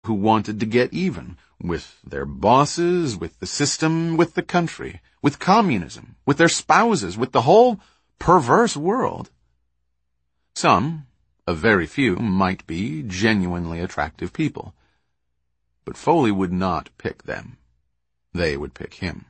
who wanted to get even with their bosses, with the system, with the country, with communism, with their spouses, with the whole perverse world. Some, a very few, might be genuinely attractive people. But Foley would not pick them. They would pick him.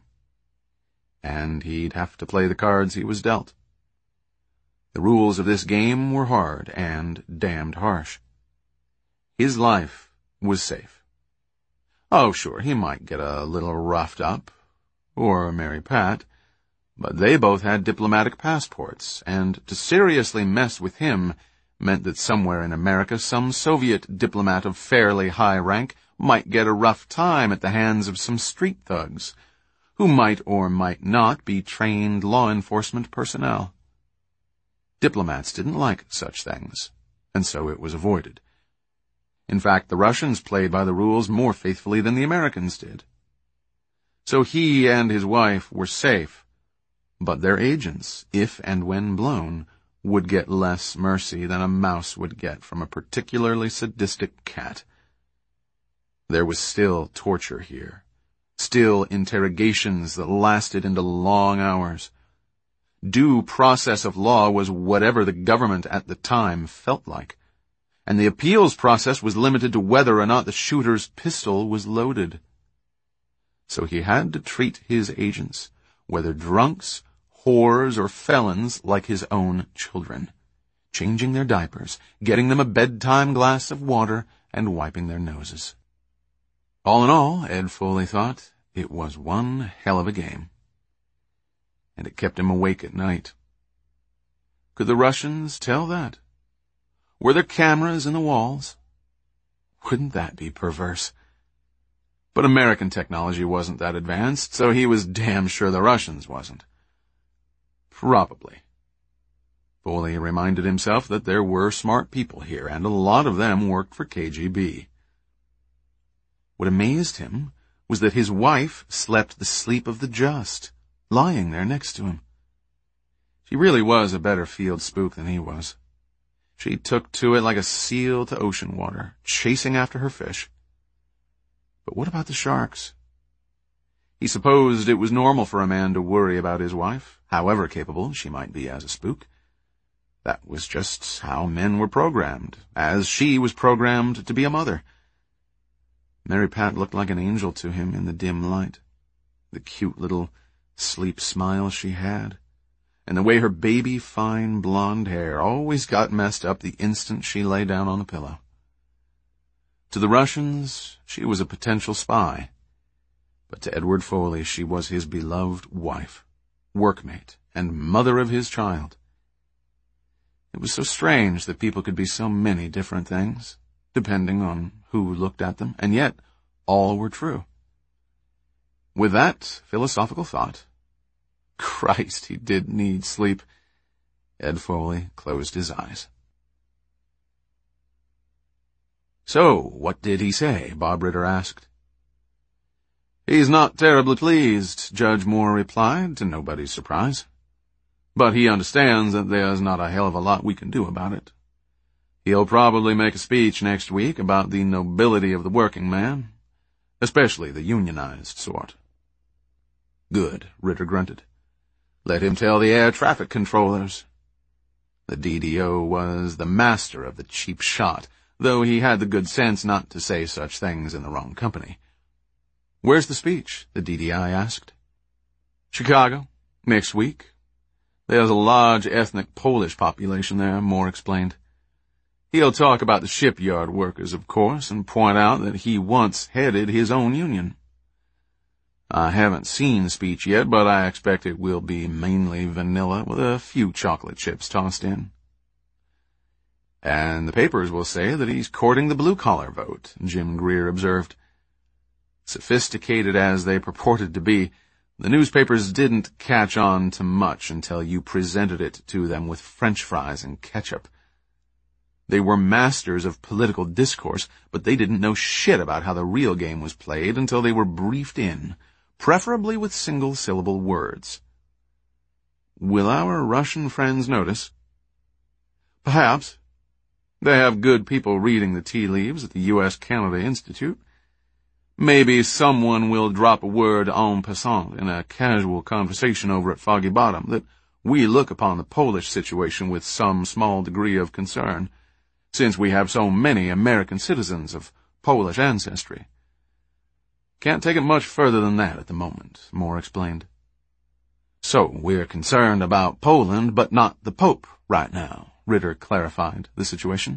And he'd have to play the cards he was dealt. The rules of this game were hard and damned harsh. His life was safe. Oh, sure, he might get a little roughed up, or marry Pat, but they both had diplomatic passports, and to seriously mess with him meant that somewhere in America some Soviet diplomat of fairly high rank might get a rough time at the hands of some street thugs, who might or might not be trained law enforcement personnel. Diplomats didn't like such things, and so it was avoided. In fact, the Russians played by the rules more faithfully than the Americans did. So he and his wife were safe, but their agents, if and when blown, would get less mercy than a mouse would get from a particularly sadistic cat. There was still torture here, still interrogations that lasted into long hours. Due process of law was whatever the government at the time felt like, and the appeals process was limited to whether or not the shooter's pistol was loaded. So he had to treat his agents, whether drunks, whores, or felons, like his own children, changing their diapers, getting them a bedtime glass of water, and wiping their noses. All in all, Ed Foley thought, it was one hell of a game. And it kept him awake at night. Could the Russians tell that? Were there cameras in the walls? Wouldn't that be perverse? But American technology wasn't that advanced, so he was damn sure the Russians wasn't. Probably. Foley reminded himself that there were smart people here, and a lot of them worked for KGB. What amazed him was that his wife slept the sleep of the just, lying there next to him. She really was a better field spook than he was. She took to it like a seal to ocean water, chasing after her fish. But what about the sharks? He supposed it was normal for a man to worry about his wife, however capable she might be as a spook. That was just how men were programmed, as she was programmed to be a mother. Mary Pat looked like an angel to him in the dim light. The cute little sleep smile she had, and the way her baby-fine blonde hair always got messed up the instant she lay down on the pillow. To the Russians, she was a potential spy, but to Edward Foley she was his beloved wife, workmate, and mother of his child. It was so strange that people could be so many different things, depending on who looked at them, and yet all were true. With that philosophical thought, Christ, he did need sleep, Ed Foley closed his eyes. So, what did he say? Bob Ritter asked. He's not terribly pleased, Judge Moore replied, to nobody's surprise. But he understands that there's not a hell of a lot we can do about it. He'll probably make a speech next week about the nobility of the working man, especially the unionized sort. Good, Ritter grunted. Let him tell the air traffic controllers. The DDO was the master of the cheap shot, though he had the good sense not to say such things in the wrong company. Where's the speech? The DDI asked. Chicago, next week. There's a large ethnic Polish population there, Moore explained. He'll talk about the shipyard workers, of course, and point out that he once headed his own union. I haven't seen the speech yet, but I expect it will be mainly vanilla with a few chocolate chips tossed in. And the papers will say that he's courting the blue-collar vote, Jim Greer observed. Sophisticated as they purported to be, the newspapers didn't catch on to much until you presented it to them with French fries and ketchup. They were masters of political discourse, but they didn't know shit about how the real game was played until they were briefed in, preferably with single-syllable words. Will our Russian friends notice? Perhaps. They have good people reading the tea leaves at the U.S.-Canada Institute. Maybe someone will drop a word en passant in a casual conversation over at Foggy Bottom that we look upon the Polish situation with some small degree of concern, since we have so many American citizens of Polish ancestry. Can't take it much further than that at the moment, Moore explained. So we're concerned about Poland, but not the Pope right now, Ritter clarified the situation.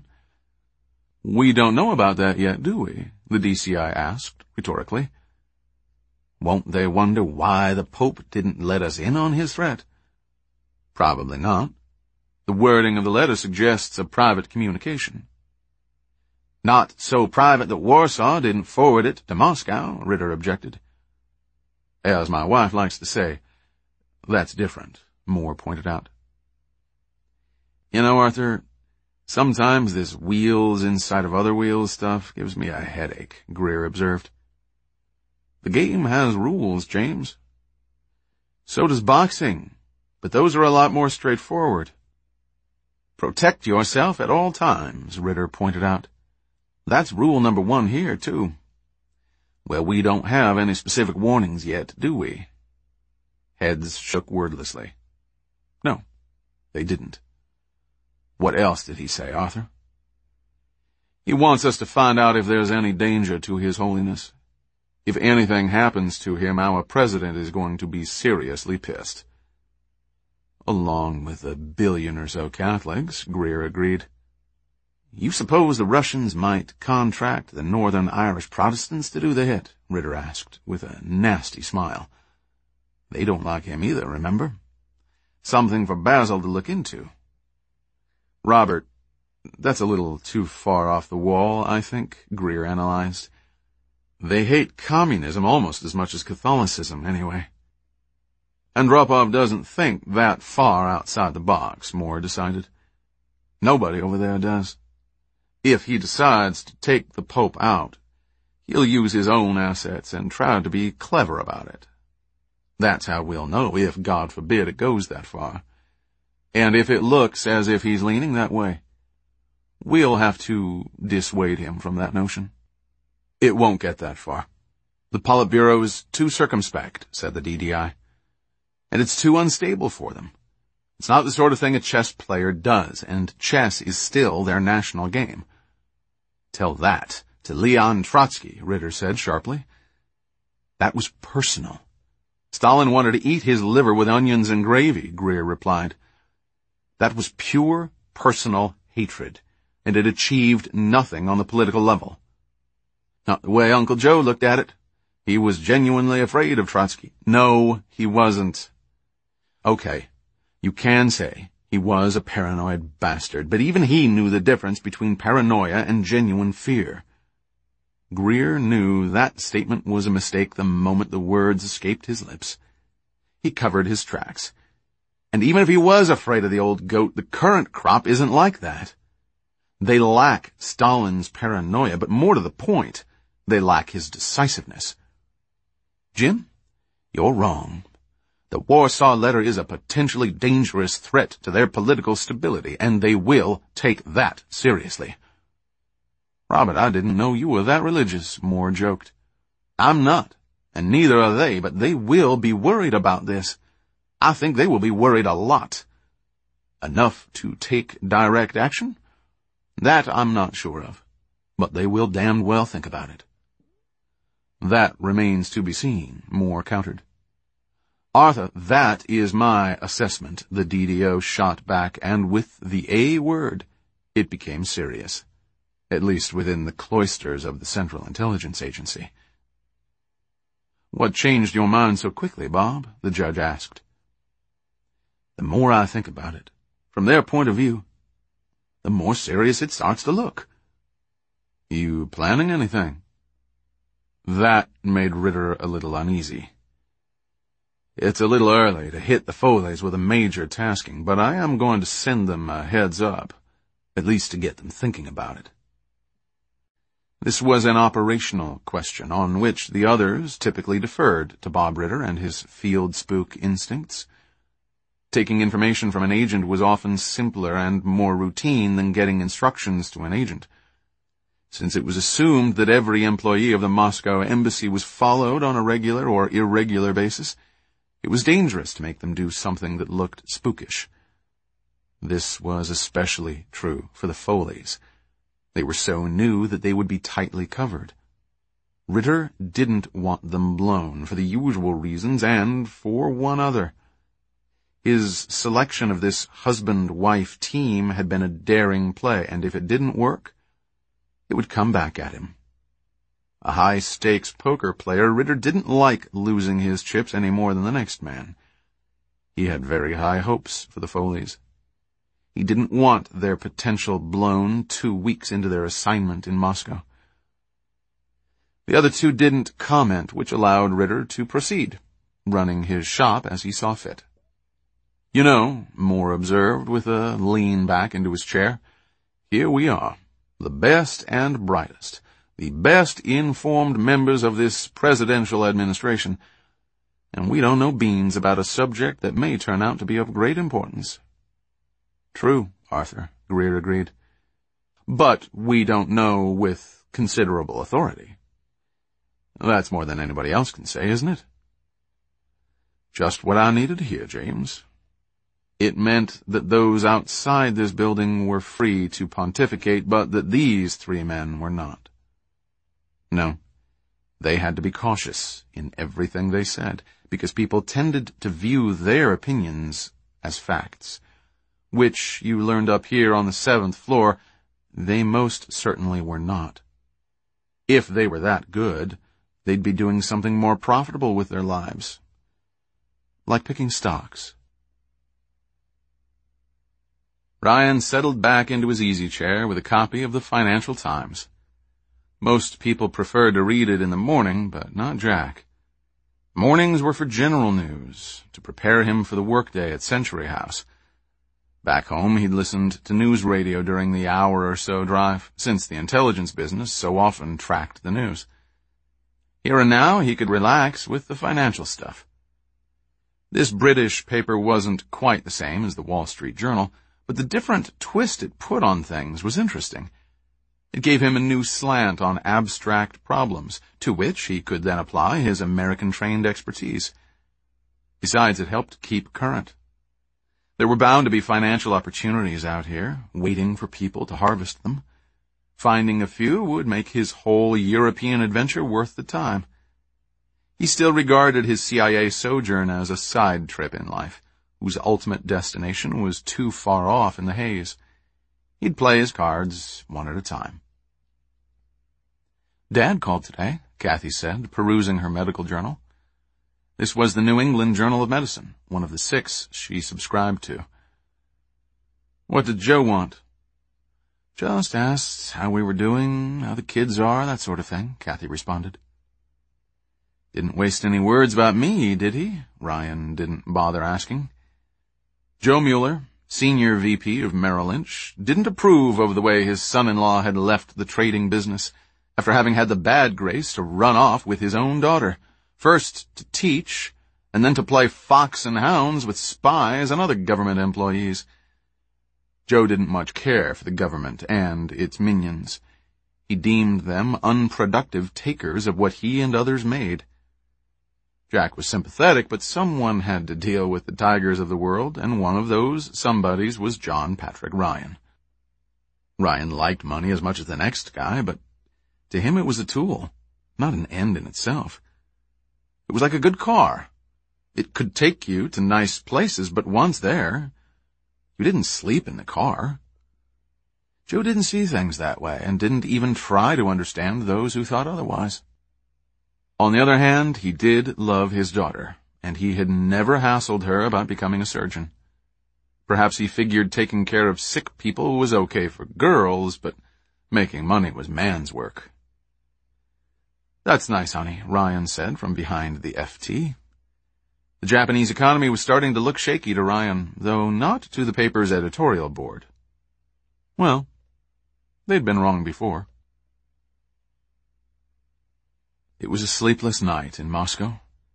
We don't know about that yet, do we? The DCI asked, rhetorically. Won't they wonder why the Pope didn't let us in on his threat? Probably not. The wording of the letter suggests a private communication. Not so private that Warsaw didn't forward it to Moscow, Ritter objected. As my wife likes to say, that's different, Moore pointed out. You know, Arthur, sometimes this wheels inside of other wheels stuff gives me a headache, Greer observed. The game has rules, James. So does boxing, but those are a lot more straightforward. Protect yourself at all times, Ritter pointed out. That's rule number 1 here, too. Well, we don't have any specific warnings yet, do we? Heads shook wordlessly. No, they didn't. What else did he say, Arthur? He wants us to find out if there's any danger to His Holiness. If anything happens to him, our president is going to be seriously pissed. Along with 1 billion or so Catholics, Greer agreed. You suppose the Russians might contract the Northern Irish Protestants to do the hit? Ritter asked, with a nasty smile. They don't like him either, remember? Something for Basil to look into. Robert, that's a little too far off the wall, I think, Greer analyzed. They hate communism almost as much as Catholicism, anyway. Andropov doesn't think that far outside the box, Moore decided. Nobody over there does. If he decides to take the Pope out, he'll use his own assets and try to be clever about it. That's how we'll know if, God forbid, it goes that far. And if it looks as if he's leaning that way, we'll have to dissuade him from that notion. It won't get that far. The Politburo is too circumspect, said the DDI. And it's too unstable for them. It's not the sort of thing a chess player does, and chess is still their national game. Tell that to Leon Trotsky, Ritter said sharply. That was personal. Stalin wanted to eat his liver with onions and gravy, Greer replied. That was pure personal hatred, and it achieved nothing on the political level. Not the way Uncle Joe looked at it. He was genuinely afraid of Trotsky. No, he wasn't. Okay, you can say he was a paranoid bastard, but even he knew the difference between paranoia and genuine fear. Greer knew that statement was a mistake the moment the words escaped his lips. He covered his tracks. And even if he was afraid of the old goat, the current crop isn't like that. They lack Stalin's paranoia, but more to the point, they lack his decisiveness. Jim, you're wrong. The Warsaw Letter is a potentially dangerous threat to their political stability, and they will take that seriously. Robert, I didn't know you were that religious, Moore joked. I'm not, and neither are they, but they will be worried about this. I think they will be worried a lot. Enough to take direct action? That I'm not sure of, but they will damned well think about it. That remains to be seen, Moore countered. Arthur, that is my assessment, the DDO shot back, and with the A word, it became serious, at least within the cloisters of the Central Intelligence Agency. What changed your mind so quickly, Bob? The judge asked. The more I think about it, from their point of view, the more serious it starts to look. You planning anything? That made Ritter a little uneasy. It's a little early to hit the Foleys with a major tasking, but I am going to send them a heads up, at least to get them thinking about it. This was an operational question on which the others typically deferred to Bob Ritter and his field spook instincts. Taking information from an agent was often simpler and more routine than getting instructions to an agent. Since it was assumed that every employee of the Moscow embassy was followed on a regular or irregular basis, it was dangerous to make them do something that looked spookish. This was especially true for the Foleys. They were so new that they would be tightly covered. Ritter didn't want them blown for the usual reasons and for one other. His selection of this husband-wife team had been a daring play, and if it didn't work, it would come back at him. A high-stakes poker player, Ritter didn't like losing his chips any more than the next man. He had very high hopes for the Foleys. He didn't want their potential blown 2 weeks into their assignment in Moscow. The other two didn't comment, which allowed Ritter to proceed, running his shop as he saw fit. "You know," Moore observed with a lean back into his chair, "here we are, the best and brightest, the best informed members of this presidential administration, and we don't know beans about a subject that may turn out to be of great importance." "True, Arthur," Greer agreed. "But we don't know with considerable authority." "That's more than anybody else can say, isn't it?" "Just what I needed to hear, James." It meant that those outside this building were free to pontificate, but that these 3 men were not. No, they had to be cautious in everything they said, because people tended to view their opinions as facts, which, you learned up here on the 7th floor, they most certainly were not. If they were that good, they'd be doing something more profitable with their lives, like picking stocks. Ryan settled back into his easy chair with a copy of the Financial Times. Most people preferred to read it in the morning, but not Jack. Mornings were for general news, to prepare him for the workday at Century House. Back home, he'd listened to news radio during the hour or so drive, since the intelligence business so often tracked the news. Here and now, he could relax with the financial stuff. This British paper wasn't quite the same as the Wall Street Journal, but the different twist it put on things was interesting. It gave him a new slant on abstract problems, to which he could then apply his American-trained expertise. Besides, it helped keep current. There were bound to be financial opportunities out here, waiting for people to harvest them. Finding a few would make his whole European adventure worth the time. He still regarded his CIA sojourn as a side trip in life, whose ultimate destination was too far off in the haze. He'd play his cards one at a time. "Dad called today," Kathy said, perusing her medical journal. This was the New England Journal of Medicine, one of the 6 she subscribed to. "What did Joe want?" "Just asked how we were doing, how the kids are, that sort of thing," Kathy responded. "Didn't waste any words about me, did he?" Ryan didn't bother asking. Joe Mueller, senior VP of Merrill Lynch, didn't approve of the way his son-in-law had left the trading business after having had the bad grace to run off with his own daughter, first to teach and then to play fox and hounds with spies and other government employees. Joe didn't much care for the government and its minions. He deemed them unproductive takers of what he and others made. Jack was sympathetic, but someone had to deal with the tigers of the world, and one of those somebodies was John Patrick Ryan. Ryan liked money as much as the next guy, but to him it was a tool, not an end in itself. It was like a good car. It could take you to nice places, but once there, you didn't sleep in the car. Joe didn't see things that way, and didn't even try to understand those who thought otherwise. On the other hand, he did love his daughter, and he had never hassled her about becoming a surgeon. Perhaps he figured taking care of sick people was okay for girls, but making money was man's work. "That's nice, honey," Ryan said from behind the FT. The Japanese economy was starting to look shaky to Ryan, though not to the paper's editorial board. Well, they'd been wrong before. It was a sleepless night in Moscow.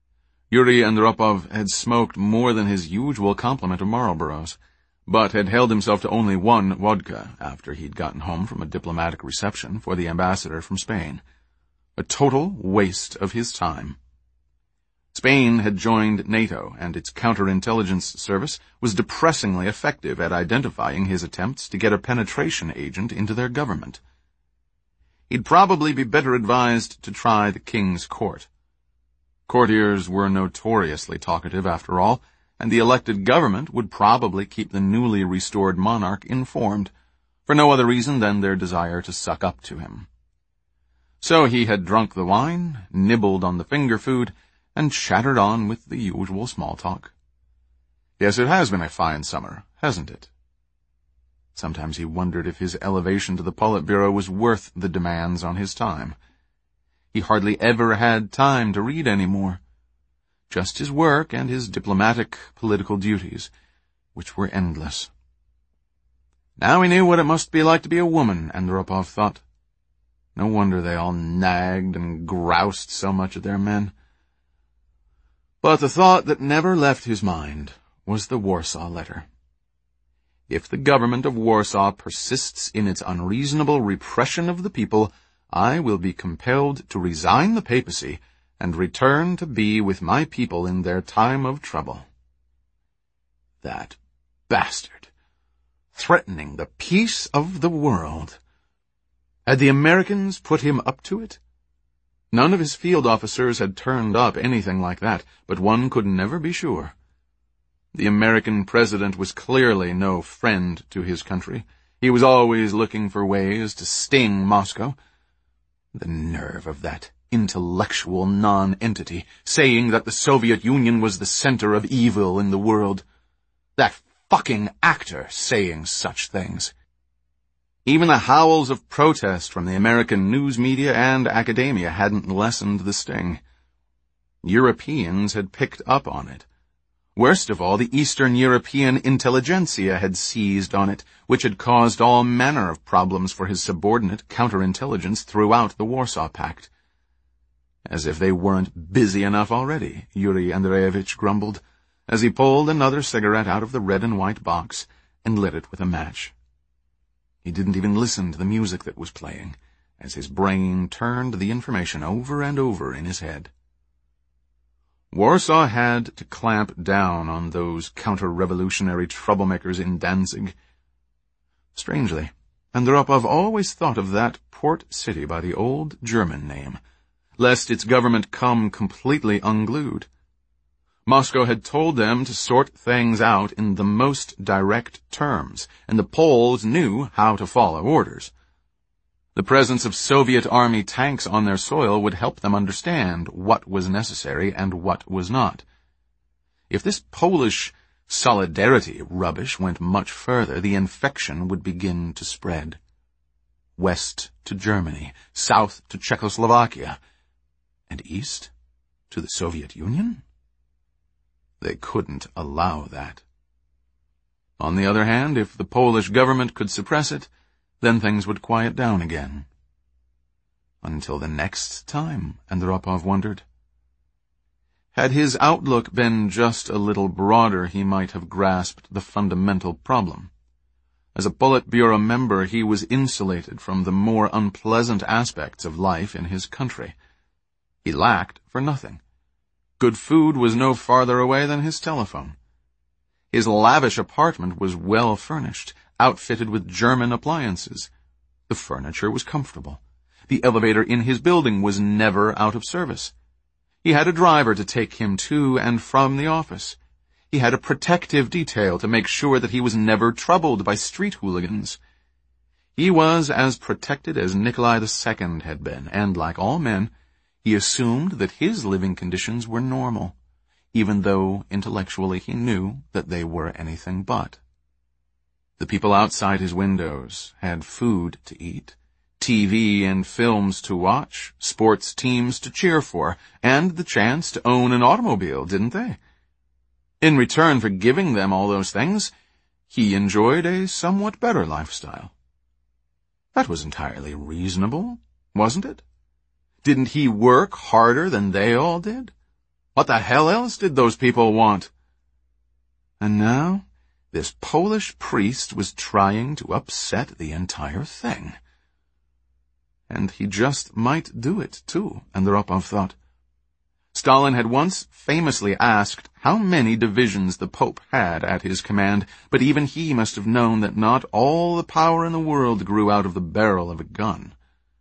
Yuri Andropov had smoked more than his usual complement of Marlboros, but had held himself to only one vodka after he'd gotten home from a diplomatic reception for the ambassador from Spain. A total waste of his time. Spain had joined NATO, and its counterintelligence service was depressingly effective at identifying his attempts to get a penetration agent into their government. He'd probably be better advised to try the King's Court. Courtiers were notoriously talkative, after all, and the elected government would probably keep the newly restored monarch informed, for no other reason than their desire to suck up to him. So he had drunk the wine, nibbled on the finger food, and chattered on with the usual small talk. Yes, it has been a fine summer, hasn't it? Sometimes he wondered if his elevation to the Politburo was worth the demands on his time. He hardly ever had time to read any more. Just his work and his diplomatic, political duties, which were endless. Now he knew what it must be like to be a woman, Andropov thought. No wonder they all nagged and groused so much at their men. But the thought that never left his mind was the Warsaw Letter. If the government of Warsaw persists in its unreasonable repression of the people, I will be compelled to resign the papacy and return to be with my people in their time of trouble. That bastard, threatening the peace of the world. Had the Americans put him up to it? None of his field officers had turned up anything like that, but one could never be sure. The American president was clearly no friend to his country. He was always looking for ways to sting Moscow. The nerve of that intellectual non-entity saying that the Soviet Union was the center of evil in the world. That fucking actor saying such things. Even the howls of protest from the American news media and academia hadn't lessened the sting. Europeans had picked up on it. Worst of all, the Eastern European intelligentsia had seized on it, which had caused all manner of problems for his subordinate counterintelligence throughout the Warsaw Pact. As if they weren't busy enough already, Yuri Andreevich grumbled, as he pulled another cigarette out of the red and white box and lit it with a match. He didn't even listen to the music that was playing, as his brain turned the information over and over in his head. Warsaw had to clamp down on those counter-revolutionary troublemakers in Danzig. Strangely, Andropov always thought of that port city by the old German name, lest its government come completely unglued. Moscow had told them to sort things out in the most direct terms, and the Poles knew how to follow orders. The presence of Soviet army tanks on their soil would help them understand what was necessary and what was not. If this Polish solidarity rubbish went much further, the infection would begin to spread. West to Germany, south to Czechoslovakia, and east to the Soviet Union? They couldn't allow that. On the other hand, if the Polish government could suppress it, then things would quiet down again. Until the next time, Andropov wondered. Had his outlook been just a little broader, he might have grasped the fundamental problem. As a Politburo member, he was insulated from the more unpleasant aspects of life in his country. He lacked for nothing. Good food was no farther away than his telephone. His lavish apartment was well furnished, outfitted with German appliances. The furniture was comfortable. The elevator in his building was never out of service. He had a driver to take him to and from the office. He had a protective detail to make sure that he was never troubled by street hooligans. He was as protected as Nikolai II had been, and like all men, he assumed that his living conditions were normal, even though intellectually he knew that they were anything but. The people outside his windows had food to eat, TV and films to watch, sports teams to cheer for, and the chance to own an automobile, didn't they? In return for giving them all those things, he enjoyed a somewhat better lifestyle. That was entirely reasonable, wasn't it? Didn't he work harder than they all did? What the hell else did those people want? And now, this Polish priest was trying to upset the entire thing. And he just might do it, too, Andropov thought. Stalin had once famously asked how many divisions the Pope had at his command, but even he must have known that not all the power in the world grew out of the barrel of a gun.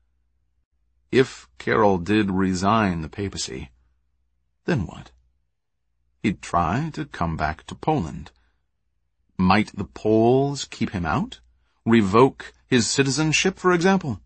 If Karol did resign the papacy, then what? He'd try to come back to Poland. Might the Poles keep him out? Revoke his citizenship, for example?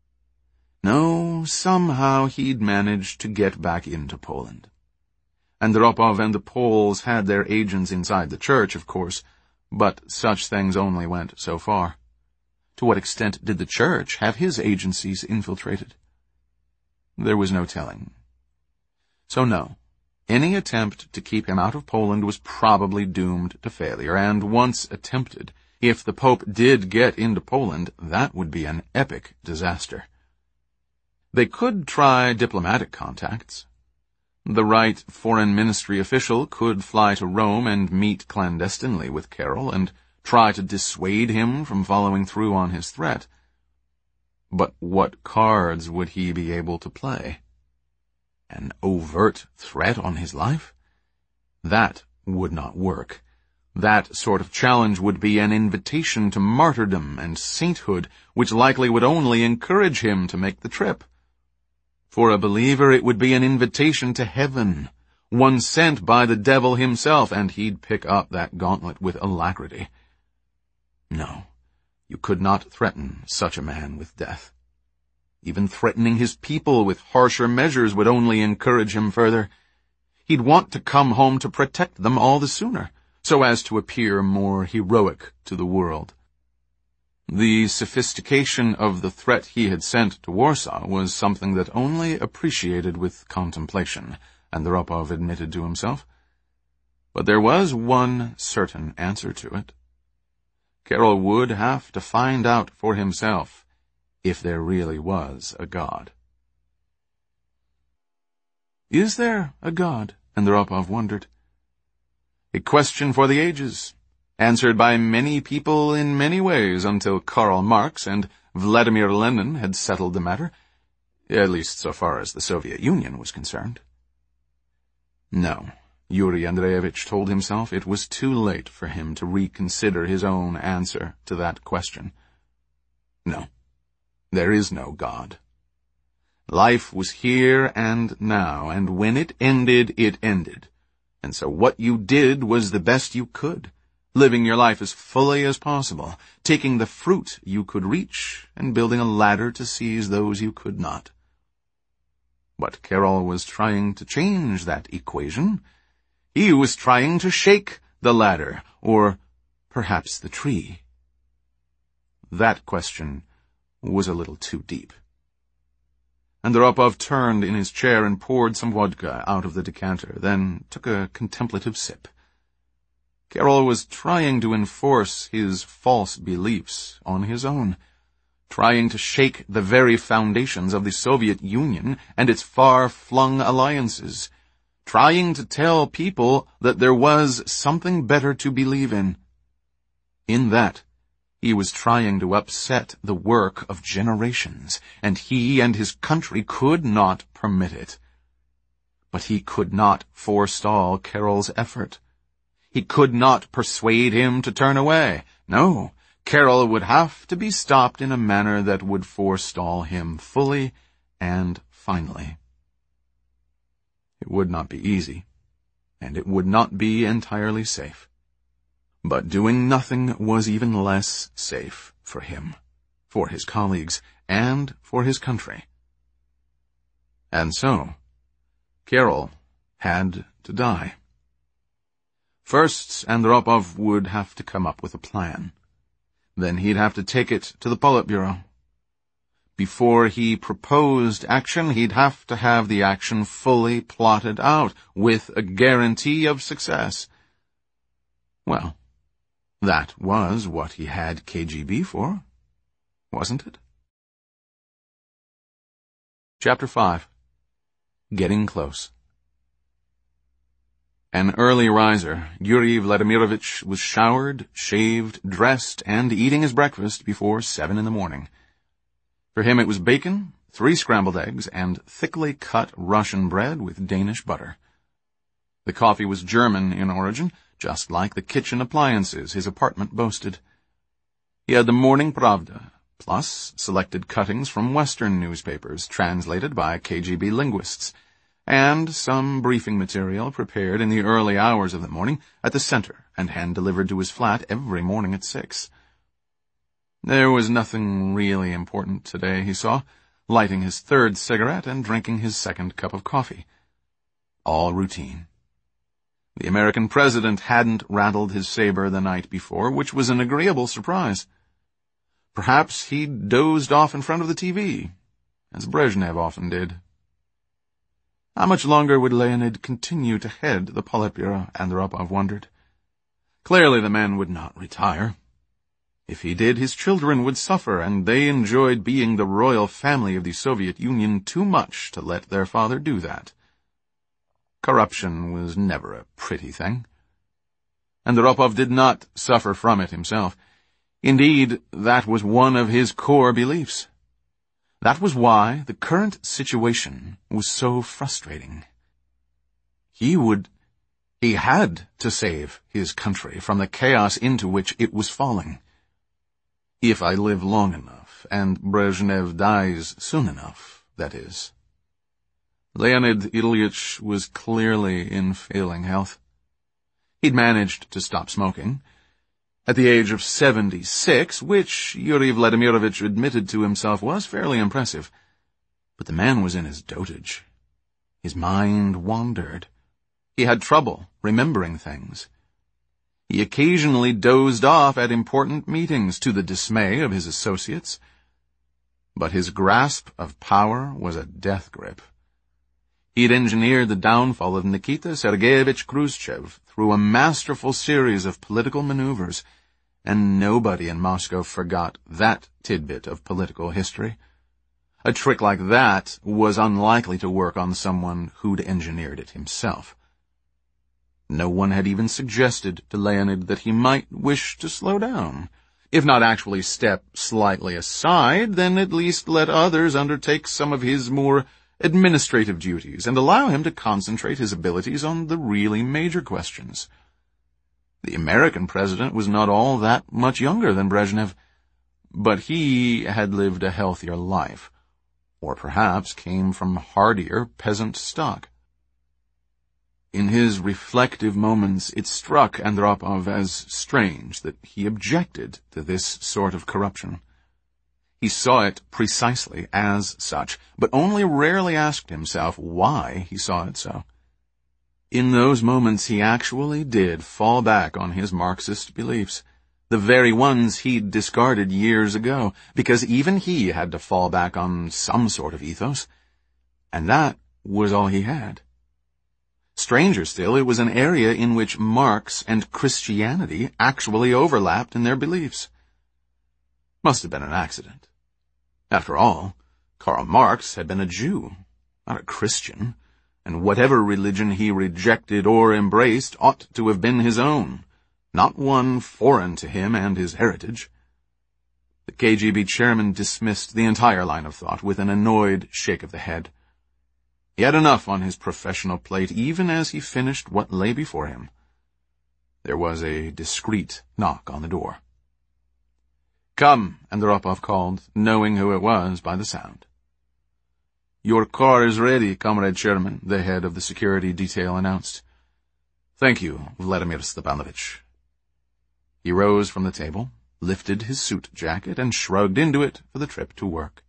No, somehow he'd manage to get back into Poland. Andropov and the Poles had their agents inside the church, of course, but such things only went so far. To what extent did the church have his agencies infiltrated? There was no telling. So no, any attempt to keep him out of Poland was probably doomed to failure, and once attempted, if the Pope did get into Poland, that would be an epic disaster. They could try diplomatic contacts. The right foreign ministry official could fly to Rome and meet clandestinely with Karol and try to dissuade him from following through on his threat. But what cards would he be able to play? An overt threat on his life? That would not work. That sort of challenge would be an invitation to martyrdom and sainthood, which likely would only encourage him to make the trip. For a believer, it would be an invitation to heaven, one sent by the devil himself, and he'd pick up that gauntlet with alacrity. No, you could not threaten such a man with death. Even threatening his people with harsher measures would only encourage him further. He'd want to come home to protect them all the sooner, so as to appear more heroic to the world. The sophistication of the threat he had sent to Warsaw was something that only appreciated with contemplation, Andropov admitted to himself. But there was one certain answer to it. Karol would have to find out for himself if there really was a God. Is there a God? Andropov wondered. A question for the ages, answered by many people in many ways until Karl Marx and Vladimir Lenin had settled the matter, at least so far as the Soviet Union was concerned. No, Yuri Andreevich told himself it was too late for him to reconsider his own answer to that question. No, there is no God. Life was here and now, and when it ended, it ended. And so what you did was the best you could, living your life as fully as possible, taking the fruit you could reach and building a ladder to seize those you could not. But Karol was trying to change that equation. He was trying to shake the ladder, or perhaps the tree. That question was a little too deep. Andropov turned in his chair and poured some vodka out of the decanter, then took a contemplative sip. Karol was trying to enforce his false beliefs on his own, trying to shake the very foundations of the Soviet Union and its far-flung alliances, trying to tell people that there was something better to believe in. In that, he was trying to upset the work of generations, and he and his country could not permit it. But he could not forestall Karol's effort. He could not persuade him to turn away. No, Karol would have to be stopped in a manner that would forestall him fully and finally. It would not be easy, and it would not be entirely safe. But doing nothing was even less safe for him, for his colleagues, and for his country. And so, Karol had to die. First, Andropov would have to come up with a plan. Then he'd have to take it to the Politburo. Before he proposed action, he'd have to have the action fully plotted out, with a guarantee of success. Well, that was what he had KGB for, wasn't it? Chapter 5. Getting Close. An early riser, Yuri Vladimirovich was showered, shaved, dressed, and eating his breakfast before 7 in the morning. For him it was bacon, 3 scrambled eggs, and thickly cut Russian bread with Danish butter. The coffee was German in origin, just like the kitchen appliances his apartment boasted. He had the Morning Pravda, plus selected cuttings from Western newspapers translated by KGB linguists, and some briefing material prepared in the early hours of the morning at the center and hand-delivered to his flat every morning at 6. There was nothing really important today, he saw, lighting his 3rd cigarette and drinking his 2nd cup of coffee. All routine. The American president hadn't rattled his saber the night before, which was an agreeable surprise. Perhaps he'd dozed off in front of the TV, as Brezhnev often did. How much longer would Leonid continue to head the Politburo, Andropov wondered. Clearly the man would not retire. If he did, his children would suffer, and they enjoyed being the royal family of the Soviet Union too much to let their father do that. Corruption was never a pretty thing. Andropov did not suffer from it himself. Indeed, that was one of his core beliefs. That was why the current situation was so frustrating. He had to save his country from the chaos into which it was falling. If I live long enough, and Brezhnev dies soon enough, that is. Leonid Ilyich was clearly in failing health. He'd managed to stop smoking. At the age of 76, which Yuri Vladimirovich admitted to himself was fairly impressive. But the man was in his dotage. His mind wandered. He had trouble remembering things. He occasionally dozed off at important meetings to the dismay of his associates. But his grasp of power was a death grip. He'd engineered the downfall of Nikita Sergeyevich Khrushchev through a masterful series of political maneuvers, and nobody in Moscow forgot that tidbit of political history. A trick like that was unlikely to work on someone who'd engineered it himself. No one had even suggested to Leonid that he might wish to slow down. If not actually step slightly aside, then at least let others undertake some of his more administrative duties and allow him to concentrate his abilities on the really major questions. The American president was not all that much younger than Brezhnev, but he had lived a healthier life, or perhaps came from hardier peasant stock. In his reflective moments, it struck Andropov as strange that he objected to this sort of corruption. He saw it precisely as such, but only rarely asked himself why he saw it so. In those moments he actually did fall back on his Marxist beliefs, the very ones he'd discarded years ago, because even he had to fall back on some sort of ethos, and that was all he had. Stranger still, it was an area in which Marx and Christianity actually overlapped in their beliefs. Must have been an accident. After all, Karl Marx had been a Jew, not a Christian, and whatever religion he rejected or embraced ought to have been his own, not one foreign to him and his heritage. The KGB chairman dismissed the entire line of thought with an annoyed shake of the head. He had enough on his professional plate even as he finished what lay before him. There was a discreet knock on the door. "Come," Andropov called, knowing who it was by the sound. "Your car is ready, Comrade Chairman," the head of the security detail announced. "Thank you, Vladimir Stepanovich." He rose from the table, lifted his suit jacket, and shrugged into it for the trip to work.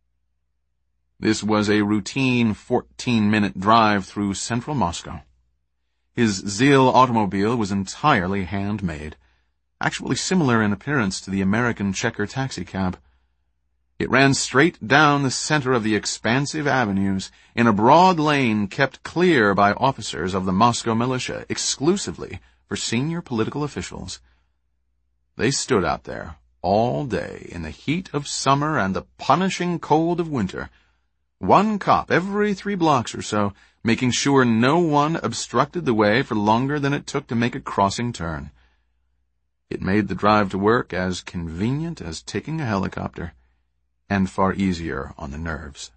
This was a routine 14-minute drive through central Moscow. His ZIL automobile was entirely handmade, actually similar in appearance to the American checker taxicab. It ran straight down the center of the expansive avenues in a broad lane kept clear by officers of the Moscow militia, exclusively for senior political officials. They stood out there all day in the heat of summer and the punishing cold of winter, one cop every 3 blocks or so, making sure no one obstructed the way for longer than it took to make a crossing turn. It made the drive to work as convenient as taking a helicopter, and far easier on the nerves.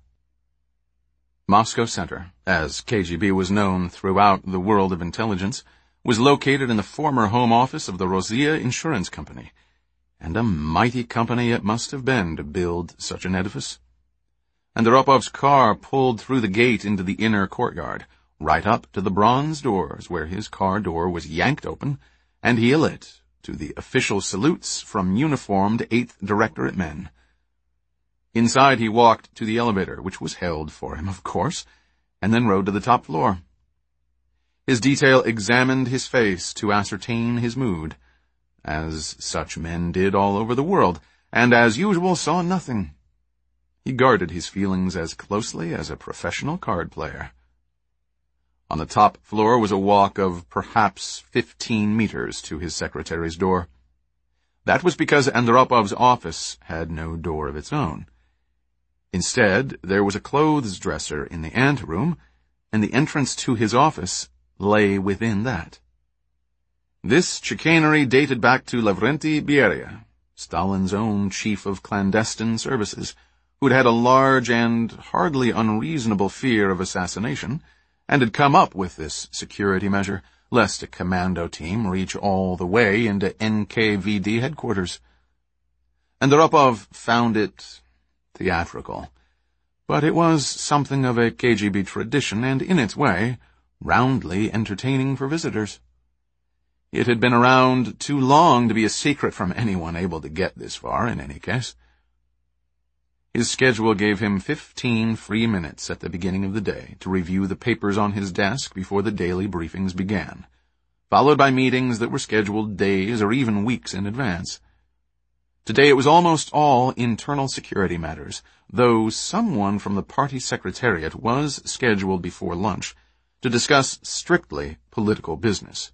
Moscow Center, as KGB was known throughout the world of intelligence, was located in the former home office of the Rossiya Insurance Company, and a mighty company it must have been to build such an edifice. Andropov's car pulled through the gate into the inner courtyard, right up to the bronze doors where his car door was yanked open, and he alit to the official salutes from uniformed 8th Directorate men. Inside he walked to the elevator, which was held for him, of course, and then rode to the top floor. His detail examined his face to ascertain his mood, as such men did all over the world, and as usual saw nothing. He guarded his feelings as closely as a professional card player. On the top floor was a walk of perhaps 15 meters to his secretary's door. That was because Andropov's office had no door of its own. Instead, there was a clothes dresser in the anteroom, and the entrance to his office lay within that. This chicanery dated back to Lavrenti Beria, Stalin's own chief of clandestine services, who'd had a large and hardly unreasonable fear of assassination, and had come up with this security measure, lest a commando team reach all the way into NKVD headquarters. Andropov found it theatrical, but it was something of a KGB tradition, and in its way, roundly entertaining for visitors. It had been around too long to be a secret from anyone able to get this far, in any case. His schedule gave him 15 free minutes at the beginning of the day to review the papers on his desk before the daily briefings began, followed by meetings that were scheduled days or even weeks in advance. Today it was almost all internal security matters, though someone from the party secretariat was scheduled before lunch to discuss strictly political business.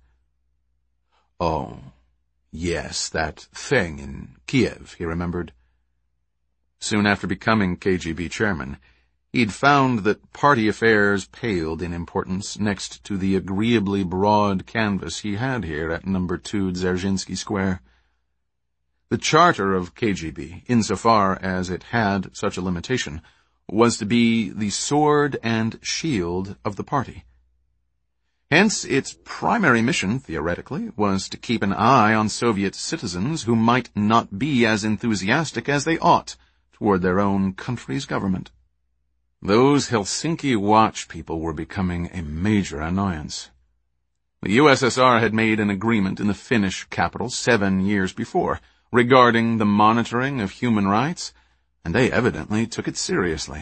Oh, yes, that thing in Kiev, he remembered. Soon after becoming KGB chairman, he'd found that party affairs paled in importance next to the agreeably broad canvas he had here at No. 2 Dzerzhinsky Square. The charter of KGB, insofar as it had such a limitation, was to be the sword and shield of the party. Hence, its primary mission, theoretically, was to keep an eye on Soviet citizens who might not be as enthusiastic as they ought toward their own country's government. Those Helsinki watch people were becoming a major annoyance. The USSR had made an agreement in the Finnish capital 7 years before regarding the monitoring of human rights, and they evidently took it seriously.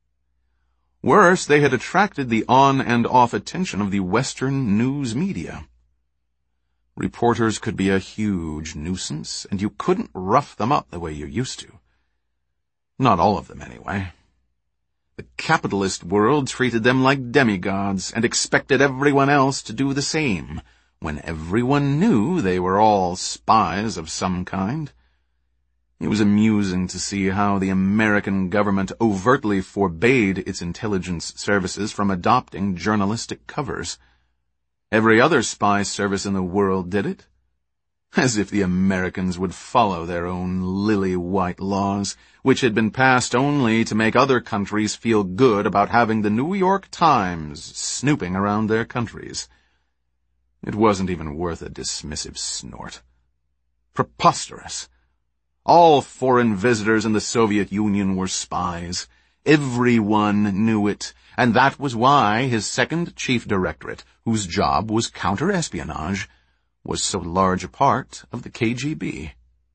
Worse, they had attracted the on and off attention of the Western news media. Reporters could be a huge nuisance, and you couldn't rough them up the way you used to. Not all of them, anyway. The capitalist world treated them like demigods and expected everyone else to do the same, when everyone knew they were all spies of some kind. It was amusing to see how the American government overtly forbade its intelligence services from adopting journalistic covers. Every other spy service in the world did it. As if the Americans would follow their own lily-white laws, which had been passed only to make other countries feel good about having the New York Times snooping around their countries. It wasn't even worth a dismissive snort. Preposterous. All foreign visitors in the Soviet Union were spies. Everyone knew it, and that was why his second chief directorate, whose job was counter-espionage, was so large a part of the KGB.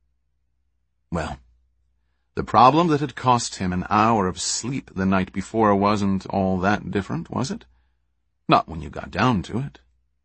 Well, the problem that had cost him an hour of sleep the night before wasn't all that different, was it? Not when you got down to it.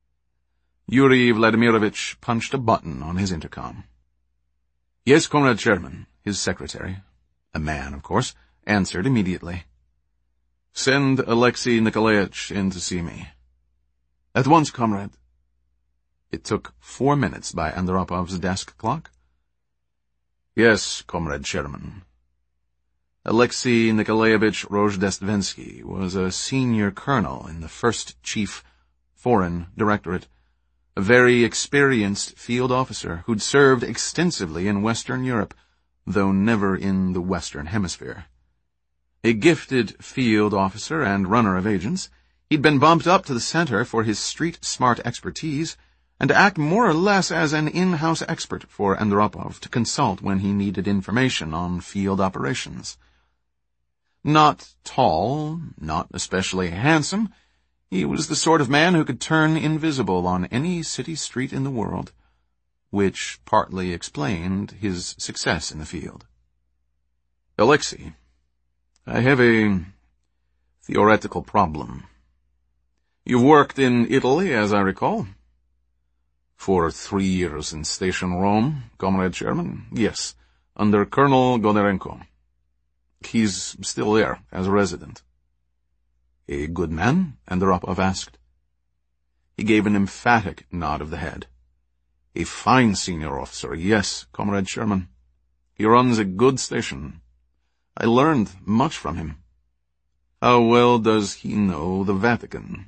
Yuri Vladimirovich punched a button on his intercom. Yes, Comrade Chairman, his secretary, a man, of course, answered immediately. Send Alexei Nikolaevich in to see me. At once, comrade. It took 4 minutes by Andropov's desk clock. Yes, Comrade Chairman. Alexei Nikolaevich Rozhdestvensky was a senior colonel in the 1st Chief Foreign Directorate, a very experienced field officer who'd served extensively in Western Europe, though never in the Western Hemisphere. A gifted field officer and runner of agents, he'd been bumped up to the center for his street-smart expertise and to act more or less as an in-house expert for Andropov to consult when he needed information on field operations. Not tall, not especially handsome, he was the sort of man who could turn invisible on any city street in the world, which partly explained his success in the field. Alexei, I have a theoretical problem. You've worked in Italy, as I recall. For 3 years in Station Rome, Comrade Chairman? Yes, under Colonel Godorenko. He's still there, as a resident. A good man? Andropov asked. He gave an emphatic nod of the head. A fine senior officer, yes, Comrade Sherman. He runs a good station. I learned much from him. How well does he know the Vatican?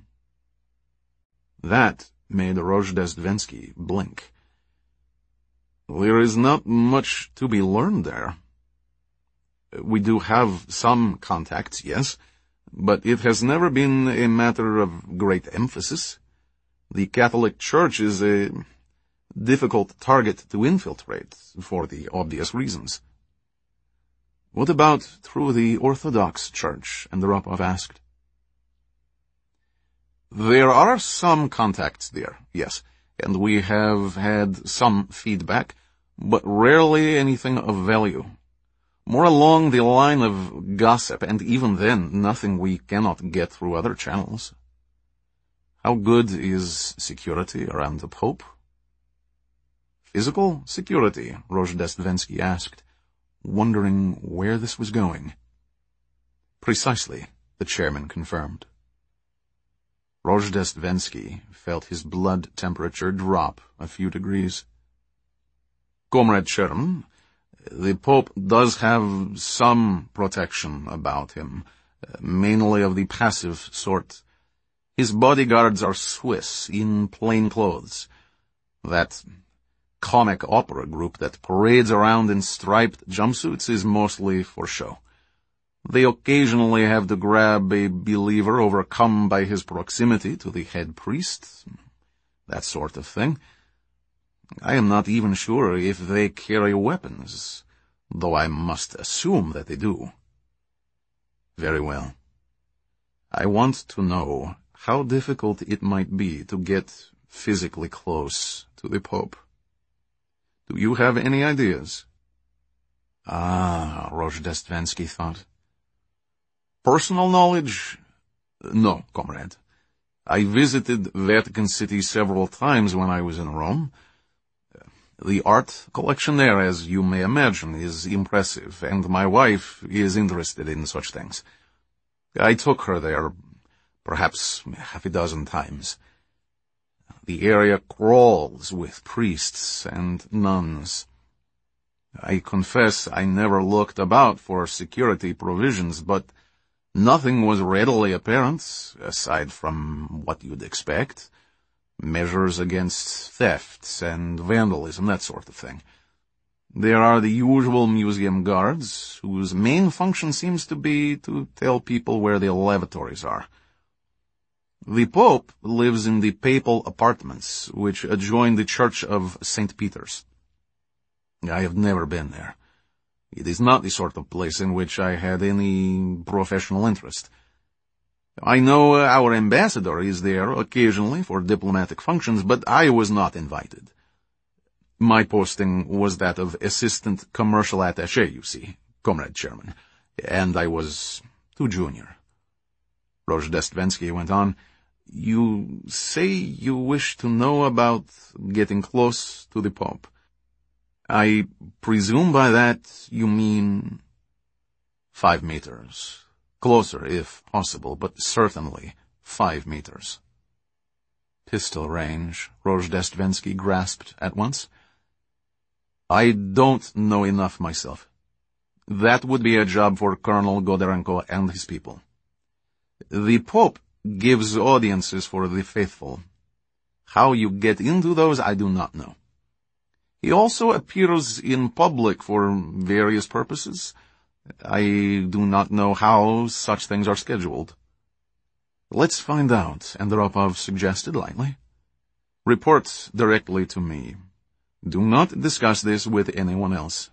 That made Rozhdestvensky blink. There is not much to be learned there. We do have some contacts, yes, but it has never been a matter of great emphasis. The Catholic Church is a difficult target to infiltrate, for the obvious reasons. What about through the Orthodox Church? Andropov asked. There are some contacts there, yes, and we have had some feedback, but rarely anything of value. More along the line of gossip, and even then, nothing we cannot get through other channels. How good is security around the Pope? Physical security, Rozhdestvensky asked, wondering where this was going. Precisely, the chairman confirmed. Rozhdestvensky felt his blood temperature drop a few degrees. Comrade Chairman, the Pope does have some protection about him, mainly of the passive sort. His bodyguards are Swiss, in plain clothes. That comic opera group that parades around in striped jumpsuits is mostly for show. They occasionally have to grab a believer overcome by his proximity to the head priest, that sort of thing. I am not even sure if they carry weapons, though I must assume that they do. Very well. I want to know how difficult it might be to get physically close to the Pope. Do you have any ideas? Rozhdestvensky thought. Personal knowledge? No, comrade. I visited Vatican City several times when I was in Rome. The art collection there, as you may imagine, is impressive, and my wife is interested in such things. I took her there perhaps half a dozen times. The area crawls with priests and nuns. I confess I never looked about for security provisions, but nothing was readily apparent, aside from what you'd expect. Measures against thefts and vandalism, that sort of thing. There are the usual museum guards, whose main function seems to be to tell people where the lavatories are. The Pope lives in the papal apartments, which adjoin the Church of St. Peter's. I have never been there. It is not the sort of place in which I had any professional interest. I know our ambassador is there occasionally for diplomatic functions, but I was not invited. My posting was that of assistant commercial attaché, you see, Comrade Chairman, and I was too junior. Rozhdestvensky went on, You say you wish to know about getting close to the Pope. I presume by that you mean 5 meters. Closer, if possible, but certainly 5 meters. Pistol range, Rozhdestvensky grasped at once. I don't know enough myself. That would be a job for Colonel Godorenko and his people. The Pope gives audiences for the faithful. How you get into those, I do not know. He also appears in public for various purposes. I do not know how such things are scheduled. Let's find out, Andropov suggested lightly. Report directly to me. Do not discuss this with anyone else.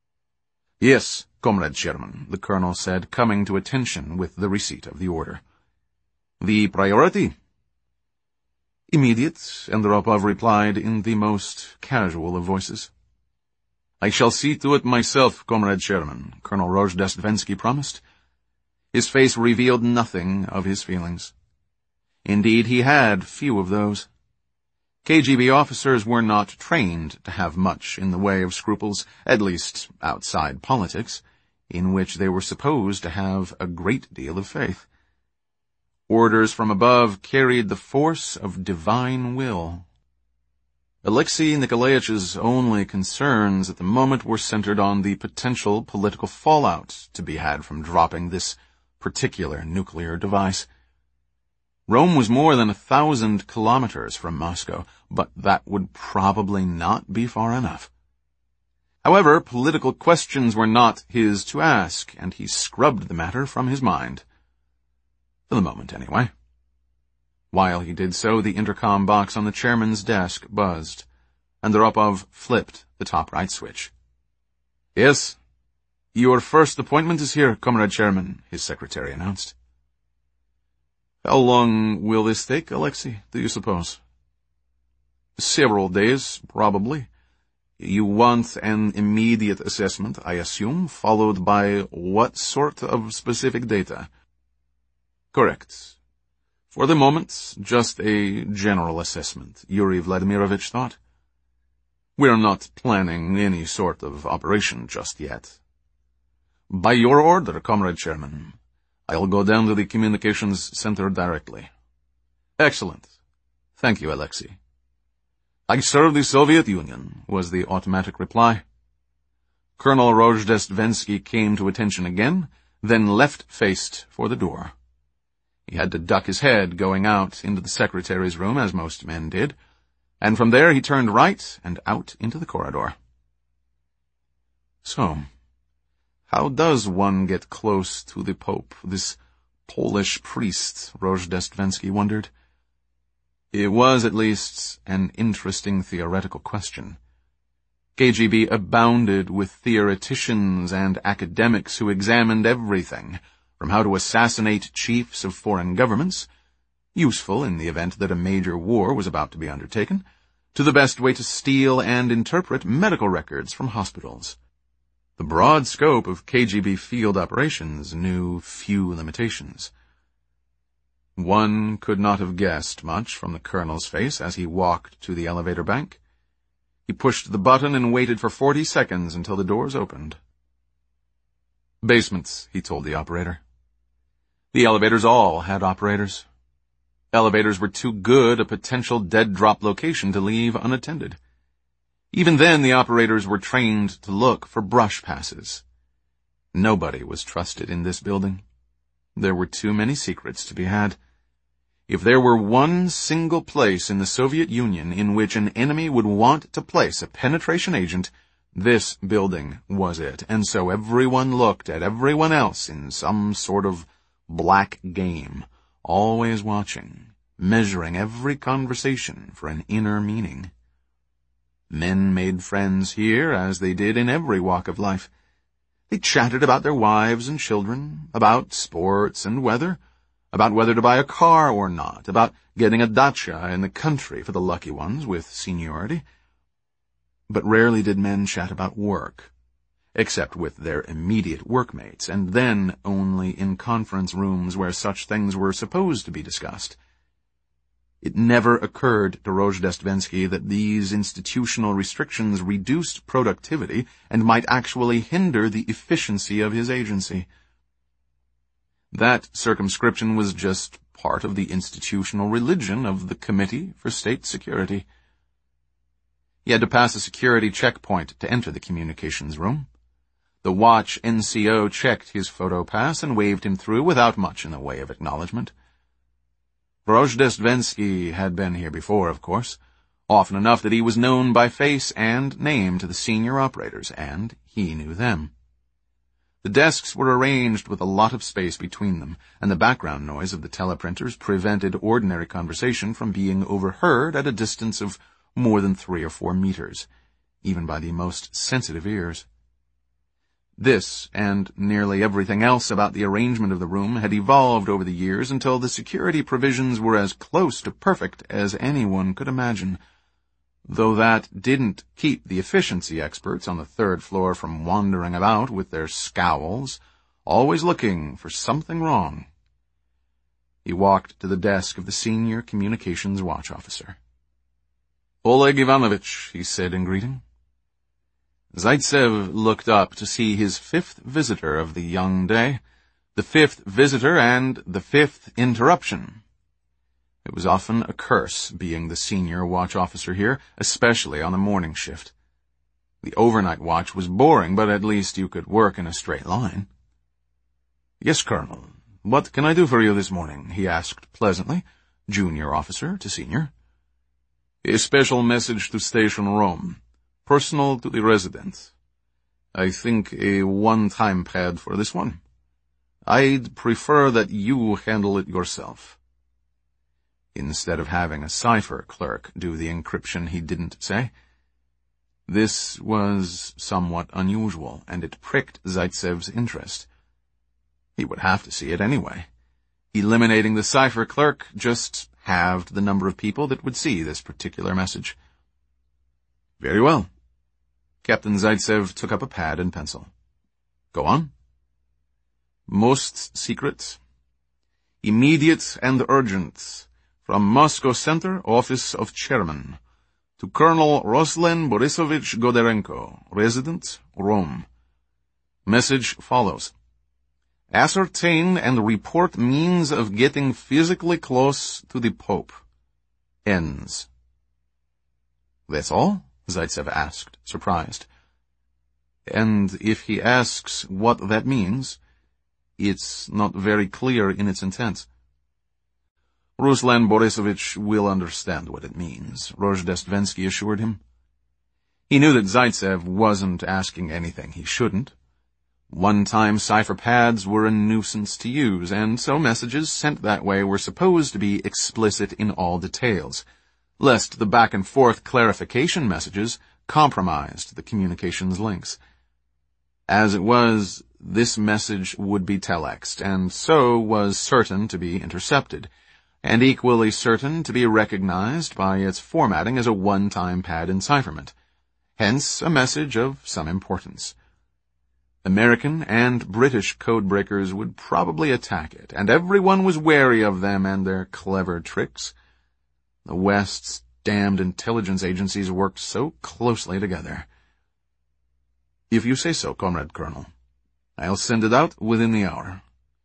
Yes, Comrade Chairman, the colonel said, coming to attention with the receipt of the order. The priority? Immediate, Andropov replied in the most casual of voices. I shall see to it myself, Comrade Chairman, Colonel Rozhdestvensky promised. His face revealed nothing of his feelings. Indeed, he had few of those. KGB officers were not trained to have much in the way of scruples, at least outside politics, in which they were supposed to have a great deal of faith. Orders from above carried the force of divine will. Alexei Nikolaevич's only concerns at the moment were centered on the potential political fallout to be had from dropping this particular nuclear device. Rome was more than 1,000 kilometers from Moscow, but that would probably not be far enough. However, political questions were not his to ask, and he scrubbed the matter from his mind. For the moment, anyway. While he did so, the intercom box on the chairman's desk buzzed. Andropov flipped the top right switch. Yes, your first appointment is here, Comrade Chairman, his secretary announced. How long will this take, Alexei, do you suppose? Several days, probably. You want an immediate assessment, I assume, followed by what sort of specific data? Correct. For the moment, just a general assessment, Yuri Vladimirovich thought. We're not planning any sort of operation just yet. By your order, Comrade Chairman, I'll go down to the communications center directly. Excellent. Thank you, Alexei. I serve the Soviet Union, was the automatic reply. Colonel Rozhdestvensky came to attention again, then left-faced for the door. He had to duck his head going out into the secretary's room, as most men did, and from there he turned right and out into the corridor. So, how does one get close to the Pope, this Polish priest, Rozhdestvensky wondered. It was, at least, an interesting theoretical question. KGB abounded with theoreticians and academics who examined everything, from how to assassinate chiefs of foreign governments, useful in the event that a major war was about to be undertaken, to the best way to steal and interpret medical records from hospitals. The broad scope of KGB field operations knew few limitations. One could not have guessed much from the colonel's face as he walked to the elevator bank. He pushed the button and waited for 40 seconds until the doors opened. Basements, he told the operator. The elevators all had operators. Elevators were too good a potential dead-drop location to leave unattended. Even then, the operators were trained to look for brush passes. Nobody was trusted in this building. There were too many secrets to be had. If there were one single place in the Soviet Union in which an enemy would want to place a penetration agent, this building was it, and so everyone looked at everyone else in some sort of black game, always watching, measuring every conversation for an inner meaning. Men made friends here as they did in every walk of life. They chatted about their wives and children, about sports and weather, about whether to buy a car or not, about getting a dacha in the country for the lucky ones with seniority. But rarely did men chat about work, except with their immediate workmates, and then only in conference rooms where such things were supposed to be discussed. It never occurred to Rozhdestvensky that these institutional restrictions reduced productivity and might actually hinder the efficiency of his agency. That circumscription was just part of the institutional religion of the Committee for State Security. He had to pass a security checkpoint to enter the communications room. The watch NCO checked his photo pass and waved him through without much in the way of acknowledgement. Rozhdestvensky had been here before, of course, often enough that he was known by face and name to the senior operators, and he knew them. The desks were arranged with a lot of space between them, and the background noise of the teleprinters prevented ordinary conversation from being overheard at a distance of more than 3 or 4 meters, even by the most sensitive ears. This, and nearly everything else about the arrangement of the room, had evolved over the years until the security provisions were as close to perfect as anyone could imagine, though that didn't keep the efficiency experts on the 3rd floor from wandering about with their scowls, always looking for something wrong. He walked to the desk of the senior communications watch officer. "Oleg Ivanovich," he said in greeting. Zaitsev looked up to see his 5th visitor of the young day, the 5th visitor and the 5th interruption. It was often a curse being the senior watch officer here, especially on the morning shift. The overnight watch was boring, but at least you could work in a straight line. "Yes, Colonel. What can I do for you this morning?" he asked pleasantly, junior officer to senior. "A special message to Station Rome. Personal to the resident. I think a one-time pad for this one. I'd prefer that you handle it yourself." Instead of having a cipher clerk do the encryption, he didn't say. This was somewhat unusual, and it pricked Zaitsev's interest. He would have to see it anyway. Eliminating the cipher clerk just halved the number of people that would see this particular message. "Very well." Captain Zaitsev took up a pad and pencil. "Go on." "Most secret. Immediate and urgent. From Moscow Center, Office of Chairman. To Colonel Ruslan Borisovich Godarenko, Resident, Rome. Message follows. Ascertain and report means of getting physically close to the Pope. Ends." "That's all?" Zaitsev asked, surprised. "And if he asks what that means, it's not very clear in its intent." "Ruslan Borisovich will understand what it means," Rozhdestvensky assured him. He knew that Zaitsev wasn't asking anything he shouldn't. One-time cipher pads were a nuisance to use, and so messages sent that way were supposed to be explicit in all details, lest the back-and-forth clarification messages compromised the communications links. As it was, this message would be telexed, and so was certain to be intercepted, and equally certain to be recognized by its formatting as a one-time pad encipherment, hence a message of some importance. American and British codebreakers would probably attack it, and everyone was wary of them and their clever tricks. The West's damned intelligence agencies worked so closely together. "If you say so, Comrade Colonel. I'll send it out within the hour."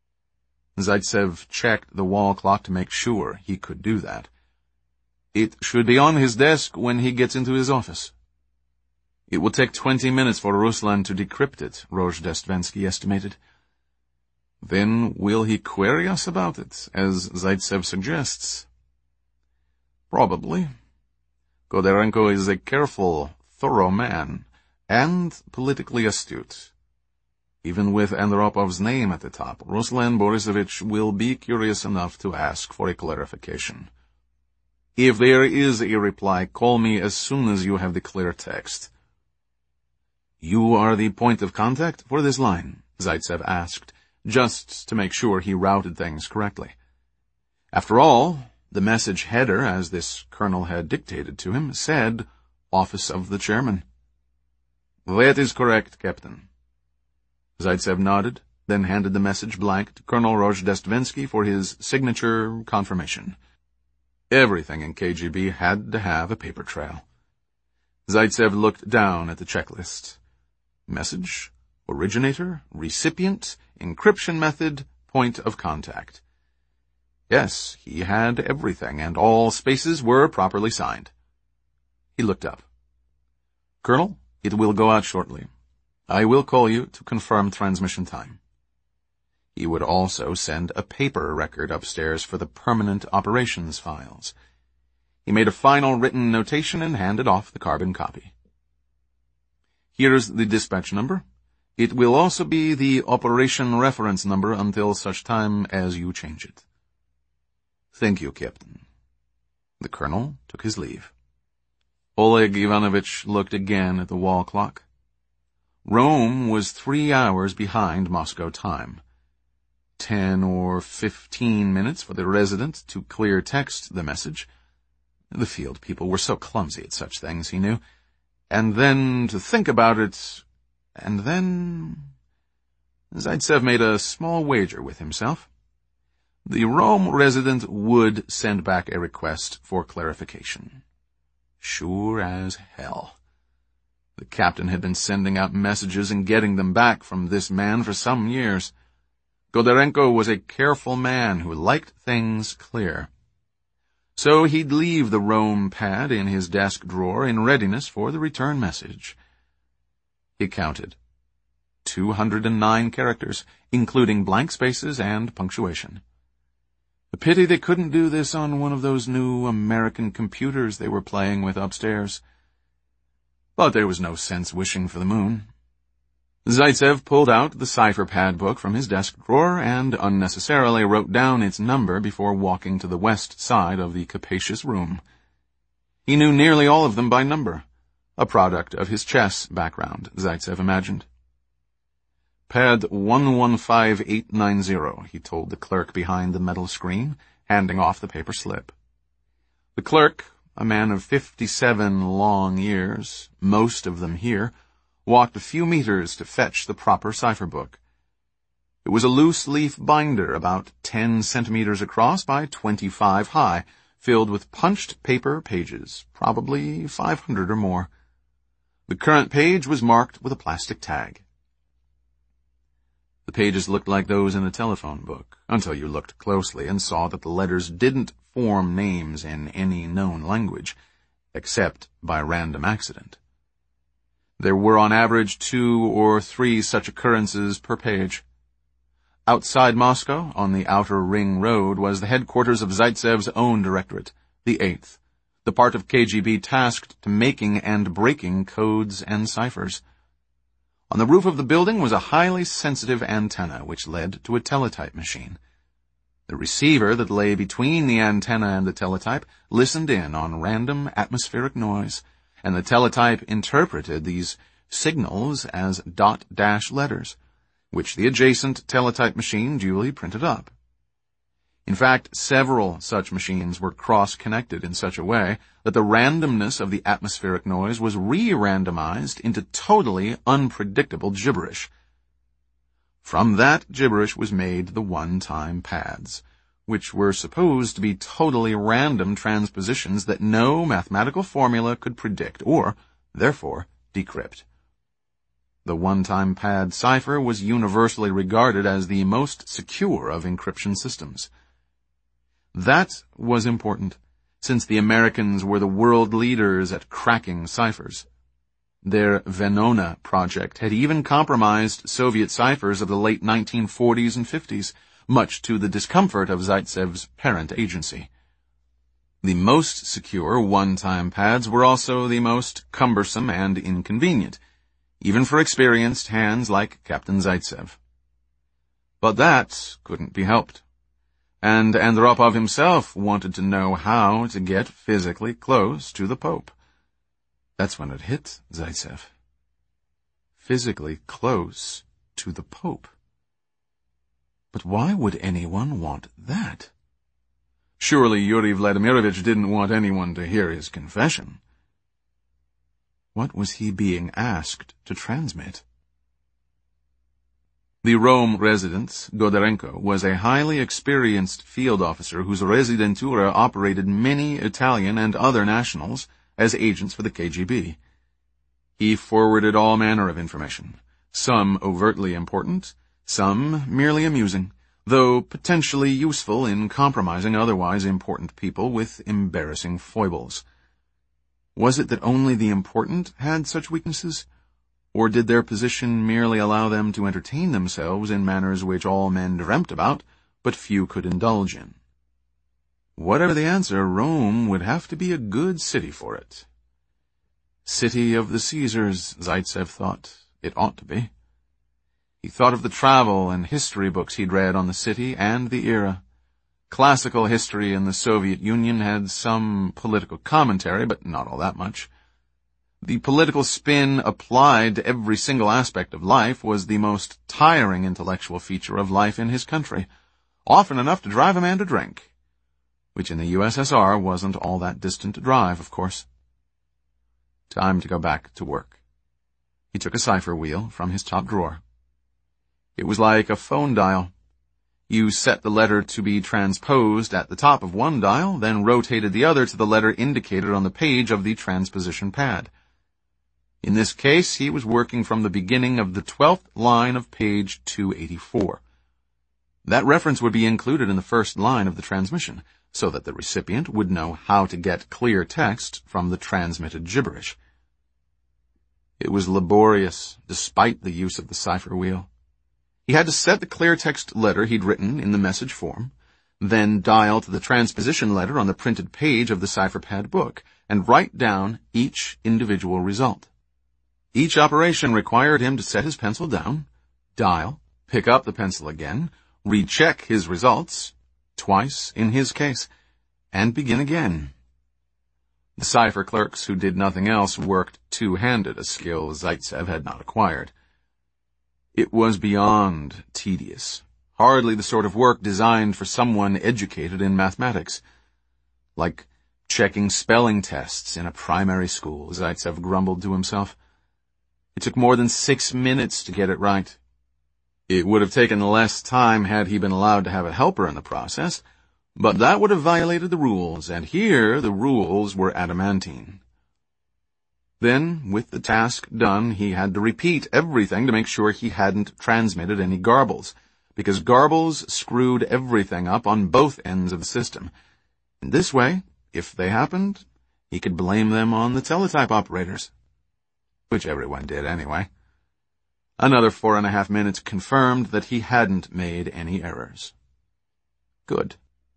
Zaitsev checked the wall clock to make sure he could do that. "It should be on his desk when he gets into his office." "It will take 20 minutes for Ruslan to decrypt it," Rozhdestvensky estimated. "Then will he query us about it, as Zaitsev suggests?" "Probably. Godarenko is a careful, thorough man, and politically astute. Even with Andropov's name at the top, Ruslan Borisovich will be curious enough to ask for a clarification. If there is a reply, call me as soon as you have the clear text." "You are the point of contact for this line?" Zaitsev asked, just to make sure he routed things correctly. After all, the message header, as this colonel had dictated to him, said, "Office of the Chairman." "That is correct, Captain." Zaitsev nodded, then handed the message blank to Colonel Rozhdestvensky for his signature confirmation. Everything in KGB had to have a paper trail. Zaitsev looked down at the checklist. Message, originator, recipient, encryption method, point of contact. Yes, he had everything, and all spaces were properly signed. He looked up. "Colonel, it will go out shortly. I will call you to confirm transmission time. He would also send a paper record upstairs for the permanent operations files. He made a final written notation and handed off the carbon copy. Here's the dispatch number. It will also be the operation reference number until such time as you change it. Thank you, Captain. The colonel took his leave. Oleg Ivanovich looked again at the wall clock. Rome was 3 hours behind Moscow time. 10 or 15 minutes for the resident to clear text the message. The field people were so clumsy at such things, he knew. And then to think about it, and then... Zaitsev made a small wager with himself. The Rome resident would send back a request for clarification. Sure as hell. The captain had been sending out messages and getting them back from this man for some years. Godarenko was a careful man who liked things clear. So he'd leave the Rome pad in his desk drawer in readiness for the return message. He counted. 209 characters, including blank spaces and punctuation. A pity they couldn't do this on one of those new American computers they were playing with upstairs. But there was no sense wishing for the moon. Zaitsev pulled out the cipher pad book from his desk drawer and unnecessarily wrote down its number before walking to the west side of the capacious room. He knew nearly all of them by number, a product of his chess background, Zaitsev imagined. Pad 115890, he told the clerk behind the metal screen, handing off the paper slip. The clerk, a man of 57 long years, most of them here, walked a few meters to fetch the proper cipher book. It was a loose-leaf binder about 10 centimeters across by 25 high, filled with punched paper pages, probably 500 or more. The current page was marked with a plastic tag. The pages looked like those in a telephone book, until you looked closely and saw that the letters didn't form names in any known language, except by random accident. There were on average 2 or 3 such occurrences per page. Outside Moscow, on the outer ring road, was the headquarters of Zaitsev's own directorate, the 8th, the part of KGB tasked to making and breaking codes and ciphers. On the roof of the building was a highly sensitive antenna which led to a teletype machine. The receiver that lay between the antenna and the teletype listened in on random atmospheric noise, and the teletype interpreted these signals as dot-dash letters, which the adjacent teletype machine duly printed up. In fact, several such machines were cross-connected in such a way that the randomness of the atmospheric noise was re-randomized into totally unpredictable gibberish. From that gibberish was made the one-time pads, which were supposed to be totally random transpositions that no mathematical formula could predict or, therefore, decrypt. The one-time pad cipher was universally regarded as the most secure of encryption systems. That was important, since the Americans were the world leaders at cracking ciphers. Their Venona project had even compromised Soviet ciphers of the late 1940s and 50s, much to the discomfort of Zaitsev's parent agency. The most secure one-time pads were also the most cumbersome and inconvenient, even for experienced hands like Captain Zaitsev. But that couldn't be helped. And Andropov himself wanted to know how to get physically close to the Pope. That's when it hit Zaitsev. Physically close to the Pope. But why would anyone want that? Surely Yuri Vladimirovich didn't want anyone to hear his confession. What was he being asked to transmit? The Rome resident, Godarenko, was a highly experienced field officer whose residentura operated many Italian and other nationals as agents for the KGB. He forwarded all manner of information, some overtly important, some merely amusing, though potentially useful in compromising otherwise important people with embarrassing foibles. Was it that only the important had such weaknesses? Or did their position merely allow them to entertain themselves in manners which all men dreamt about, but few could indulge in? Whatever the answer, Rome would have to be a good city for it. City of the Caesars, Zaitsev thought. It ought to be. He thought of the travel and history books he'd read on the city and the era. Classical history in the Soviet Union had some political commentary, but not all that much. The political spin applied to every single aspect of life was the most tiring intellectual feature of life in his country, often enough to drive a man to drink, which in the USSR wasn't all that distant a drive, of course. Time to go back to work. He took a cipher wheel from his top drawer. It was like a phone dial. You set the letter to be transposed at the top of one dial, then rotated the other to the letter indicated on the page of the transposition pad. In this case, he was working from the beginning of the 12th line of page 284. That reference would be included in the first line of the transmission, so that the recipient would know how to get clear text from the transmitted gibberish. It was laborious, despite the use of the cipher wheel. He had to set the clear text letter he'd written in the message form, then dial to the transposition letter on the printed page of the cipher pad book, and write down each individual result. Each operation required him to set his pencil down, dial, pick up the pencil again, recheck his results, twice in his case, and begin again. The cipher clerks who did nothing else worked two-handed, a skill Zaitsev had not acquired. It was beyond tedious, hardly the sort of work designed for someone educated in mathematics. Like checking spelling tests in a primary school, Zaitsev grumbled to himself. It took more than 6 minutes to get it right. It would have taken less time had he been allowed to have a helper in the process, but that would have violated the rules, and here the rules were adamantine. Then, with the task done, he had to repeat everything to make sure he hadn't transmitted any garbles, because garbles screwed everything up on both ends of the system. In this way, if they happened, he could blame them on the teletype operators. Which everyone did anyway. Another 4.5 minutes confirmed that he hadn't made any errors. Good.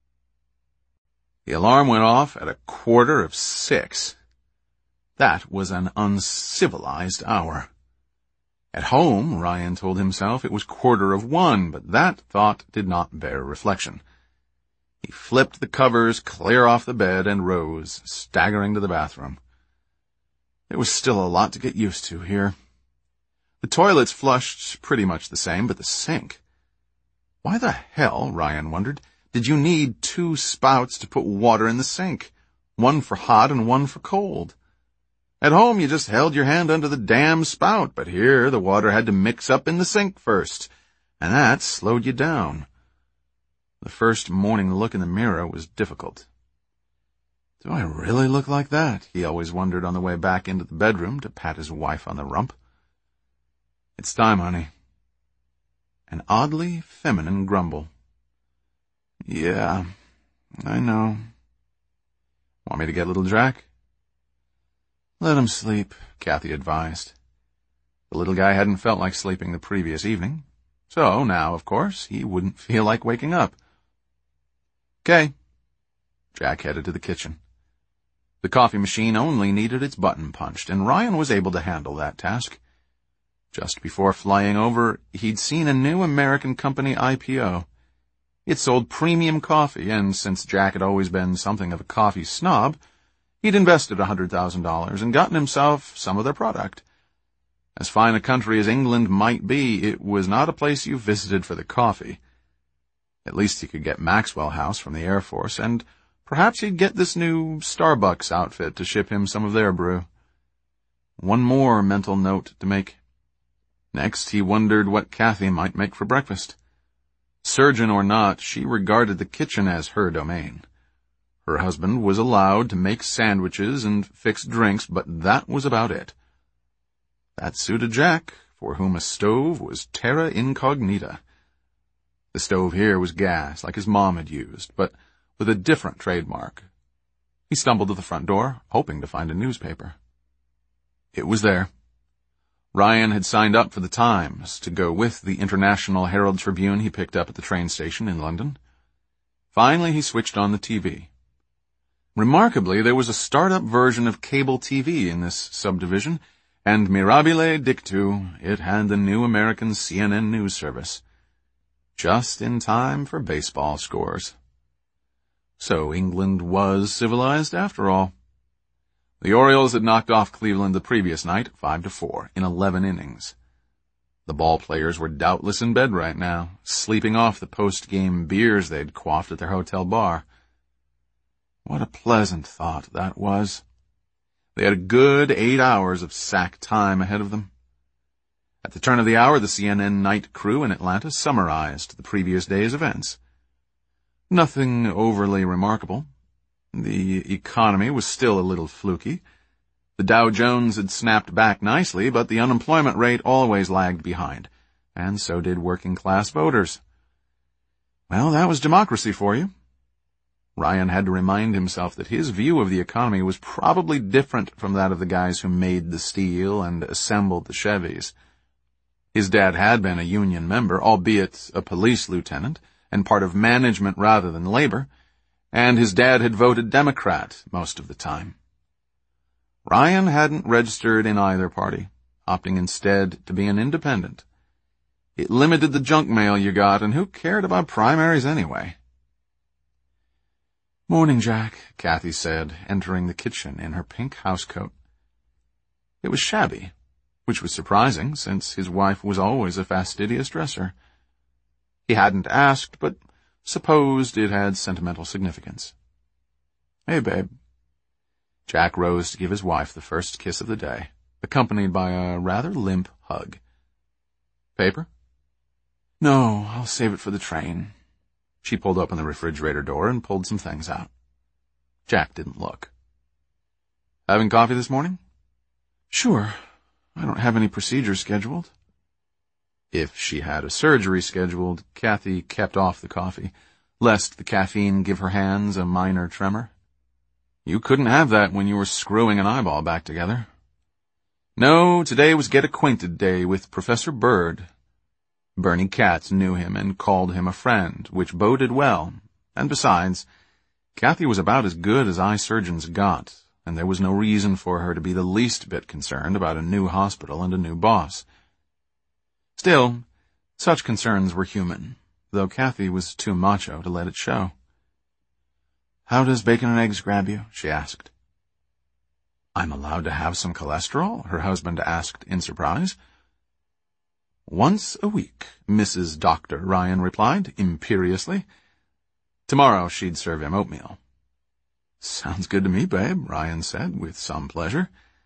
The alarm went off at 6:15. That was an uncivilized hour. At home, Ryan told himself it was 1:15, but that thought did not bear reflection. He flipped the covers clear off the bed and rose, staggering to the bathroom. There was still a lot to get used to here. The toilets flushed pretty much the same, but the sink. Why the hell, Ryan wondered, did you need 2 spouts to put water in the sink? One for hot and one for cold. At home, you just held your hand under the damn spout, but here the water had to mix up in the sink first, and that slowed you down. The first morning look in the mirror was difficult. Do I really look like that? He always wondered on the way back into the bedroom to pat his wife on the rump. It's time, honey. An oddly feminine grumble. Yeah, I know. Want me to get little Jack? Let him sleep, Kathy advised. The little guy hadn't felt like sleeping the previous evening, so now, of course, he wouldn't feel like waking up. Okay. Jack headed to the kitchen. The coffee machine only needed its button punched, and Ryan was able to handle that task. Just before flying over, he'd seen a new American company IPO. It sold premium coffee, and since Jack had always been something of a coffee snob, he'd invested $100,000 and gotten himself some of their product. As fine a country as England might be, it was not a place you visited for the coffee. At least he could get Maxwell House from the Air Force, and perhaps he'd get this new Starbucks outfit to ship him some of their brew. One more mental note to make. Next, he wondered what Kathy might make for breakfast. Surgeon or not, she regarded the kitchen as her domain. Her husband was allowed to make sandwiches and fix drinks, but that was about it. That suited Jack, for whom a stove was terra incognita. The stove here was gas, like his mom had used, but with a different trademark. He stumbled to the front door, hoping to find a newspaper. It was there. Ryan had signed up for the Times to go with the International Herald Tribune he picked up at the train station in London. Finally, he switched on the TV. Remarkably, there was a start-up version of cable TV in this subdivision, and mirabile dictu, it had the new American CNN news service. Just in time for baseball scores. So England was civilized after all. The Orioles had knocked off Cleveland the previous night, 5-4, in 11 innings. The ball players were doubtless in bed right now, sleeping off the post-game beers they'd quaffed at their hotel bar. What a pleasant thought that was. They had a good 8 hours of sack time ahead of them. At the turn of the hour, the CNN night crew in Atlanta summarized the previous day's events. Nothing overly remarkable. The economy was still a little fluky. The Dow Jones had snapped back nicely, but the unemployment rate always lagged behind, and so did working-class voters. Well, that was democracy for you. Ryan had to remind himself that his view of the economy was probably different from that of the guys who made the steel and assembled the Chevys. His dad had been a union member, albeit a police lieutenant, and part of management rather than labor, and his dad had voted Democrat most of the time. Ryan hadn't registered in either party, opting instead to be an independent. It limited the junk mail you got, and who cared about primaries anyway? "Morning, Jack," Kathy said, entering the kitchen in her pink housecoat. It was shabby, which was surprising, since his wife was always a fastidious dresser. He hadn't asked, but supposed it had sentimental significance. "Hey, babe." Jack rose to give his wife the first kiss of the day, accompanied by a rather limp hug. "Paper?" "No, I'll save it for the train." She pulled open the refrigerator door and pulled some things out. Jack didn't look. "Having coffee this morning?" "Sure. I don't have any procedures scheduled." If she had a surgery scheduled, Kathy kept off the coffee, lest the caffeine give her hands a minor tremor. You couldn't have that when you were screwing an eyeball back together. No, today was Get Acquainted Day with Professor Bird. Bernie Katz knew him and called him a friend, which boded well, and besides, Kathy was about as good as eye surgeons got, and there was no reason for her to be the least bit concerned about a new hospital and a new boss. Still, such concerns were human, though Kathy was too macho to let it show. "How does bacon and eggs grab you?" she asked. "I'm allowed to have some cholesterol?" her husband asked in surprise. "Once a week," Mrs. Dr. Ryan replied, imperiously. Tomorrow she'd serve him oatmeal. "Sounds good to me, babe," Ryan said, with some pleasure.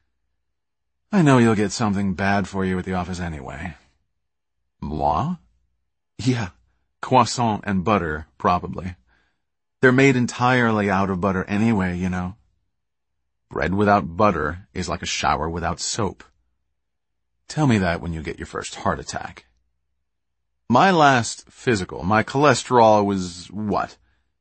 "I know you'll get something bad for you at the office anyway." "Moi?" "Yeah, croissant and butter, probably. They're made entirely out of butter anyway, you know." "Bread without butter is like a shower without soap." "Tell me that when you get your first heart attack." "My last physical, my cholesterol was what?"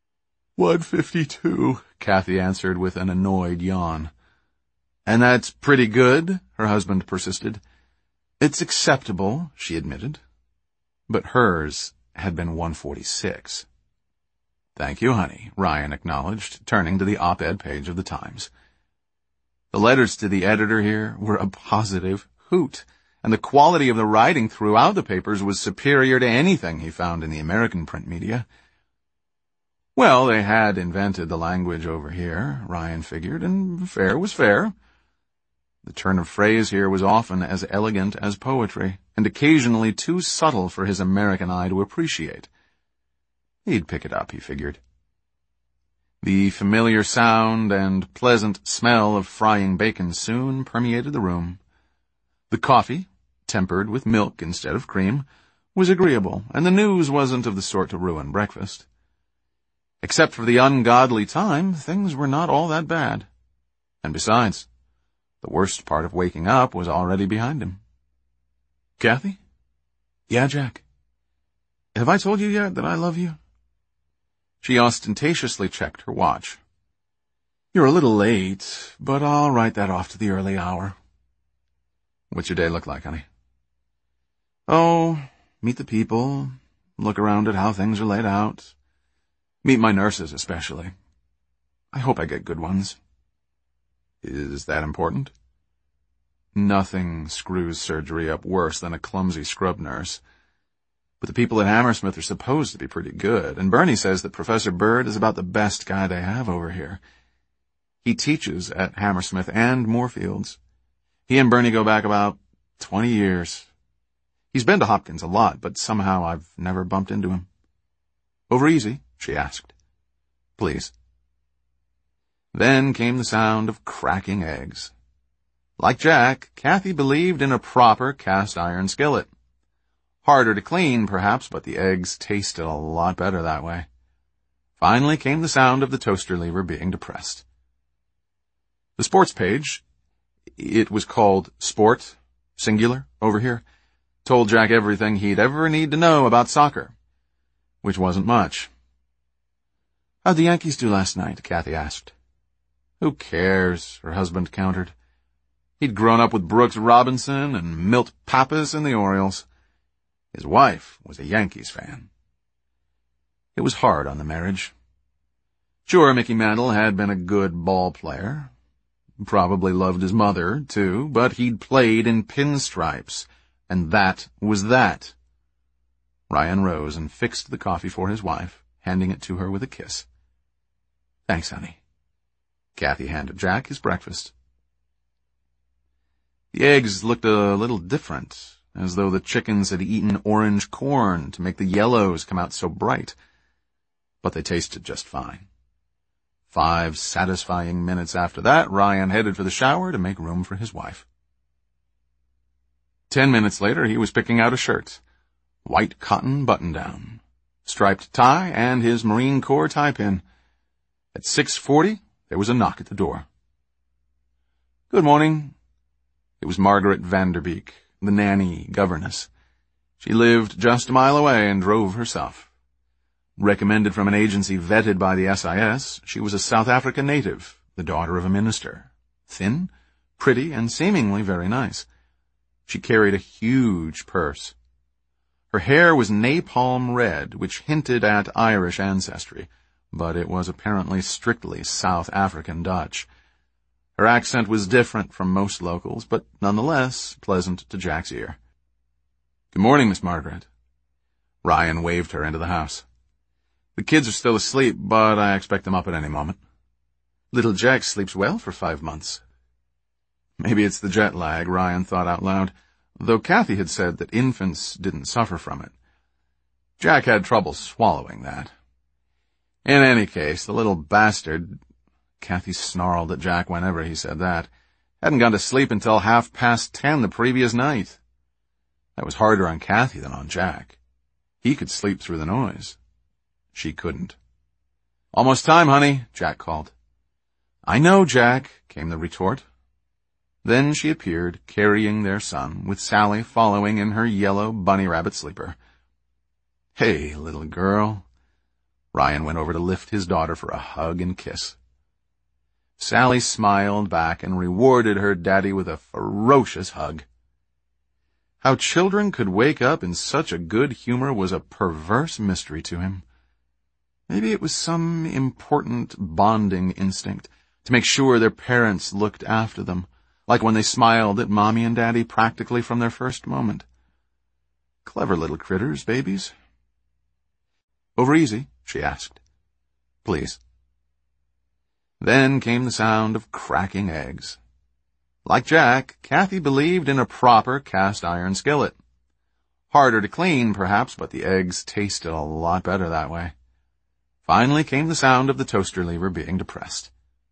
152, Kathy answered with an annoyed yawn. "And that's pretty good?" her husband persisted. "It's acceptable," she admitted. But hers had been 146. "Thank you, honey," Ryan acknowledged, turning to the op-ed page of the Times. The letters to the editor here were a positive hoot, and the quality of the writing throughout the papers was superior to anything he found in the American print media. Well, they had invented the language over here, Ryan figured, and fair was fair. The turn of phrase here was often as elegant as poetry, and occasionally too subtle for his American eye to appreciate. He'd pick it up, he figured. The familiar sound and pleasant smell of frying bacon soon permeated the room. The coffee, tempered with milk instead of cream, was agreeable, and the news wasn't of the sort to ruin breakfast. Except for the ungodly time, things were not all that bad. And besides, the worst part of waking up was already behind him. "Kathy?" "Yeah, Jack." "Have I told you yet that I love you?" She ostentatiously checked her watch. "You're a little late, but I'll write that off to the early hour." What's your day look like, honey? Oh, meet the people, look around at how things are laid out. Meet my nurses, especially. I hope I get good ones. Is that important? Nothing screws surgery up worse than a clumsy scrub nurse. But the people at Hammersmith are supposed to be pretty good, and Bernie says that Professor Bird is about the best guy they have over here. He teaches at Hammersmith and Moorfields. He and Bernie go back about 20 years. He's been to Hopkins a lot, but somehow I've never bumped into him. Over easy? She asked. Please. Then came the sound of cracking eggs. Like Jack, Kathy believed in a proper cast-iron skillet. Harder to clean, perhaps, but the eggs tasted a lot better that way. Finally came the sound of the toaster lever being depressed. The sports page, it was called Sport, singular, over here, told Jack everything he'd ever need to know about soccer, which wasn't much. How'd the Yankees do last night? Kathy asked. Who cares? Her husband countered. He'd grown up with Brooks Robinson and Milt Pappas in the Orioles. His wife was a Yankees fan. It was hard on the marriage. Sure, Mickey Mantle had been a good ball player. Probably loved his mother, too, but he'd played in pinstripes, and that was that. Ryan rose and fixed the coffee for his wife, handing it to her with a kiss. Thanks, honey. Kathy handed Jack his breakfast. The eggs looked a little different, as though the chickens had eaten orange corn to make the yellows come out so bright. But they tasted just fine. 5 satisfying minutes after that, Ryan headed for the shower to make room for his wife. 10 minutes later, he was picking out a shirt. White cotton button-down, striped tie, and his Marine Corps tie-pin. At 6:40, there was a knock at the door. Good morning. It was Margaret Vanderbeek, the nanny governess. She lived just a mile away and drove herself. Recommended from an agency vetted by the SIS, she was a South African native, the daughter of a minister. Thin, pretty, and seemingly very nice. She carried a huge purse. Her hair was napalm red, which hinted at Irish ancestry, but it was apparently strictly South African Dutch. Her accent was different from most locals, but nonetheless pleasant to Jack's ear. Good morning, Miss Margaret. Ryan waved her into the house. The kids are still asleep, but I expect them up at any moment. Little Jack sleeps well for 5 months. Maybe it's the jet lag, Ryan thought out loud, though Kathy had said that infants didn't suffer from it. Jack had trouble swallowing that. In any case, the little bastard, Kathy snarled at Jack whenever he said that, hadn't gone to sleep until 10:30 the previous night. That was harder on Kathy than on Jack. He could sleep through the noise. She couldn't. Almost time, honey, Jack called. I know, Jack, came the retort. Then she appeared, carrying their son, with Sally following in her yellow bunny rabbit sleeper. Hey, little girl. Ryan went over to lift his daughter for a hug and kiss. Sally smiled back and rewarded her daddy with a ferocious hug. How children could wake up in such a good humor was a perverse mystery to him. Maybe it was some important bonding instinct to make sure their parents looked after them, like when they smiled at Mommy and Daddy practically from their first moment. Clever little critters, babies. Over easy? She asked. Please. Then came the sound of cracking eggs. Like Jack, Kathy believed in a proper cast-iron skillet. Harder to clean, perhaps, but the eggs tasted a lot better that way. Finally came the sound of the toaster lever being depressed.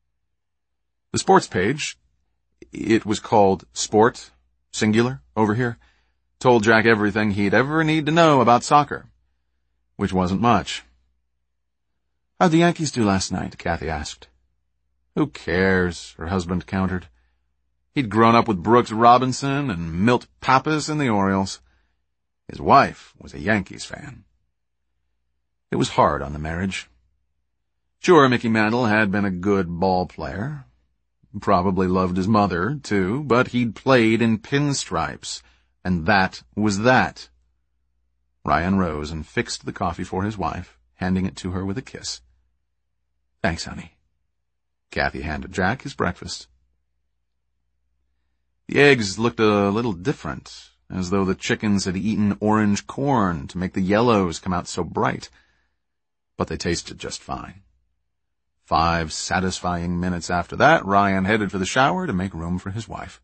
The sports page, it was called Sport, singular, over here, told Jack everything he'd ever need to know about soccer, which wasn't much. How'd the Yankees do last night? Kathy asked. Who cares? Her husband countered. He'd grown up with Brooks Robinson and Milt Pappas in the Orioles. His wife was a Yankees fan. It was hard on the marriage. Sure, Mickey Mantle had been a good ball player. probably loved his mother, too, but he'd played in pinstripes, and that was that. Ryan rose and fixed the coffee for his wife, handing it to her with a kiss. "Thanks, honey." Kathy handed Jack his breakfast. The eggs looked a little different, as though the chickens had eaten orange corn to make the yellows come out so bright. But they tasted just fine. 5 satisfying minutes after that, Ryan headed for the shower to make room for his wife.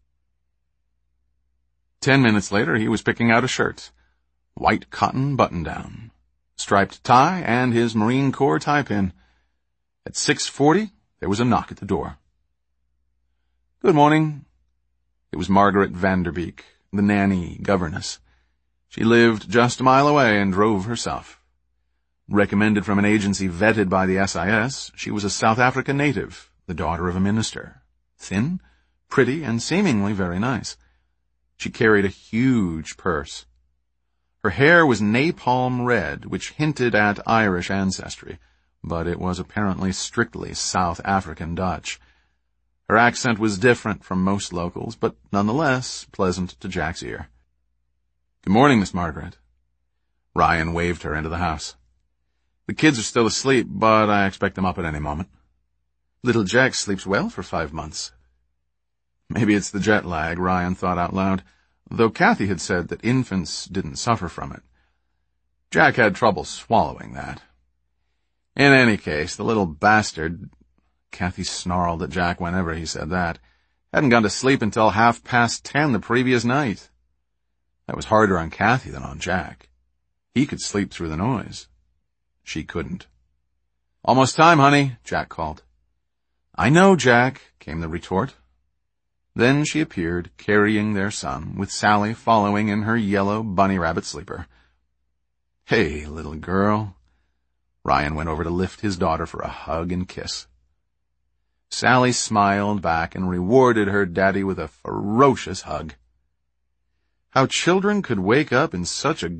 10 minutes later, he was picking out a shirt. White cotton button-down, striped tie, and his Marine Corps tie-pin. At 6:40, there was a knock at the door. "Good morning." It was Margaret Vanderbeek, the nanny governess. She lived just a mile away and drove herself. Recommended from an agency vetted by the SIS, she was a South African native, the daughter of a minister. Thin, pretty, and seemingly very nice. She carried a huge purse. Her hair was napalm red, which hinted at Irish ancestry, but it was apparently strictly South African Dutch. Her accent was different from most locals, but nonetheless pleasant to Jack's ear. "Good morning, Miss Margaret." Ryan waved her into the house. "The kids are still asleep, but I expect them up at any moment." "Little Jack sleeps well for 5 months." Maybe it's the jet lag, Ryan thought out loud, though Kathy had said that infants didn't suffer from it. Jack had trouble swallowing that. In any case, the little bastard, Kathy snarled at Jack whenever he said that, hadn't gone to sleep until 10:30 the previous night. That was harder on Kathy than on Jack. He could sleep through the noise. She couldn't. "Almost time, honey," Jack called. "I know, Jack," came the retort. Then she appeared, carrying their son, with Sally following in her yellow bunny rabbit sleeper. "Hey, little girl." Ryan went over to lift his daughter for a hug and kiss. Sally smiled back and rewarded her daddy with a ferocious hug. How children could wake up in such a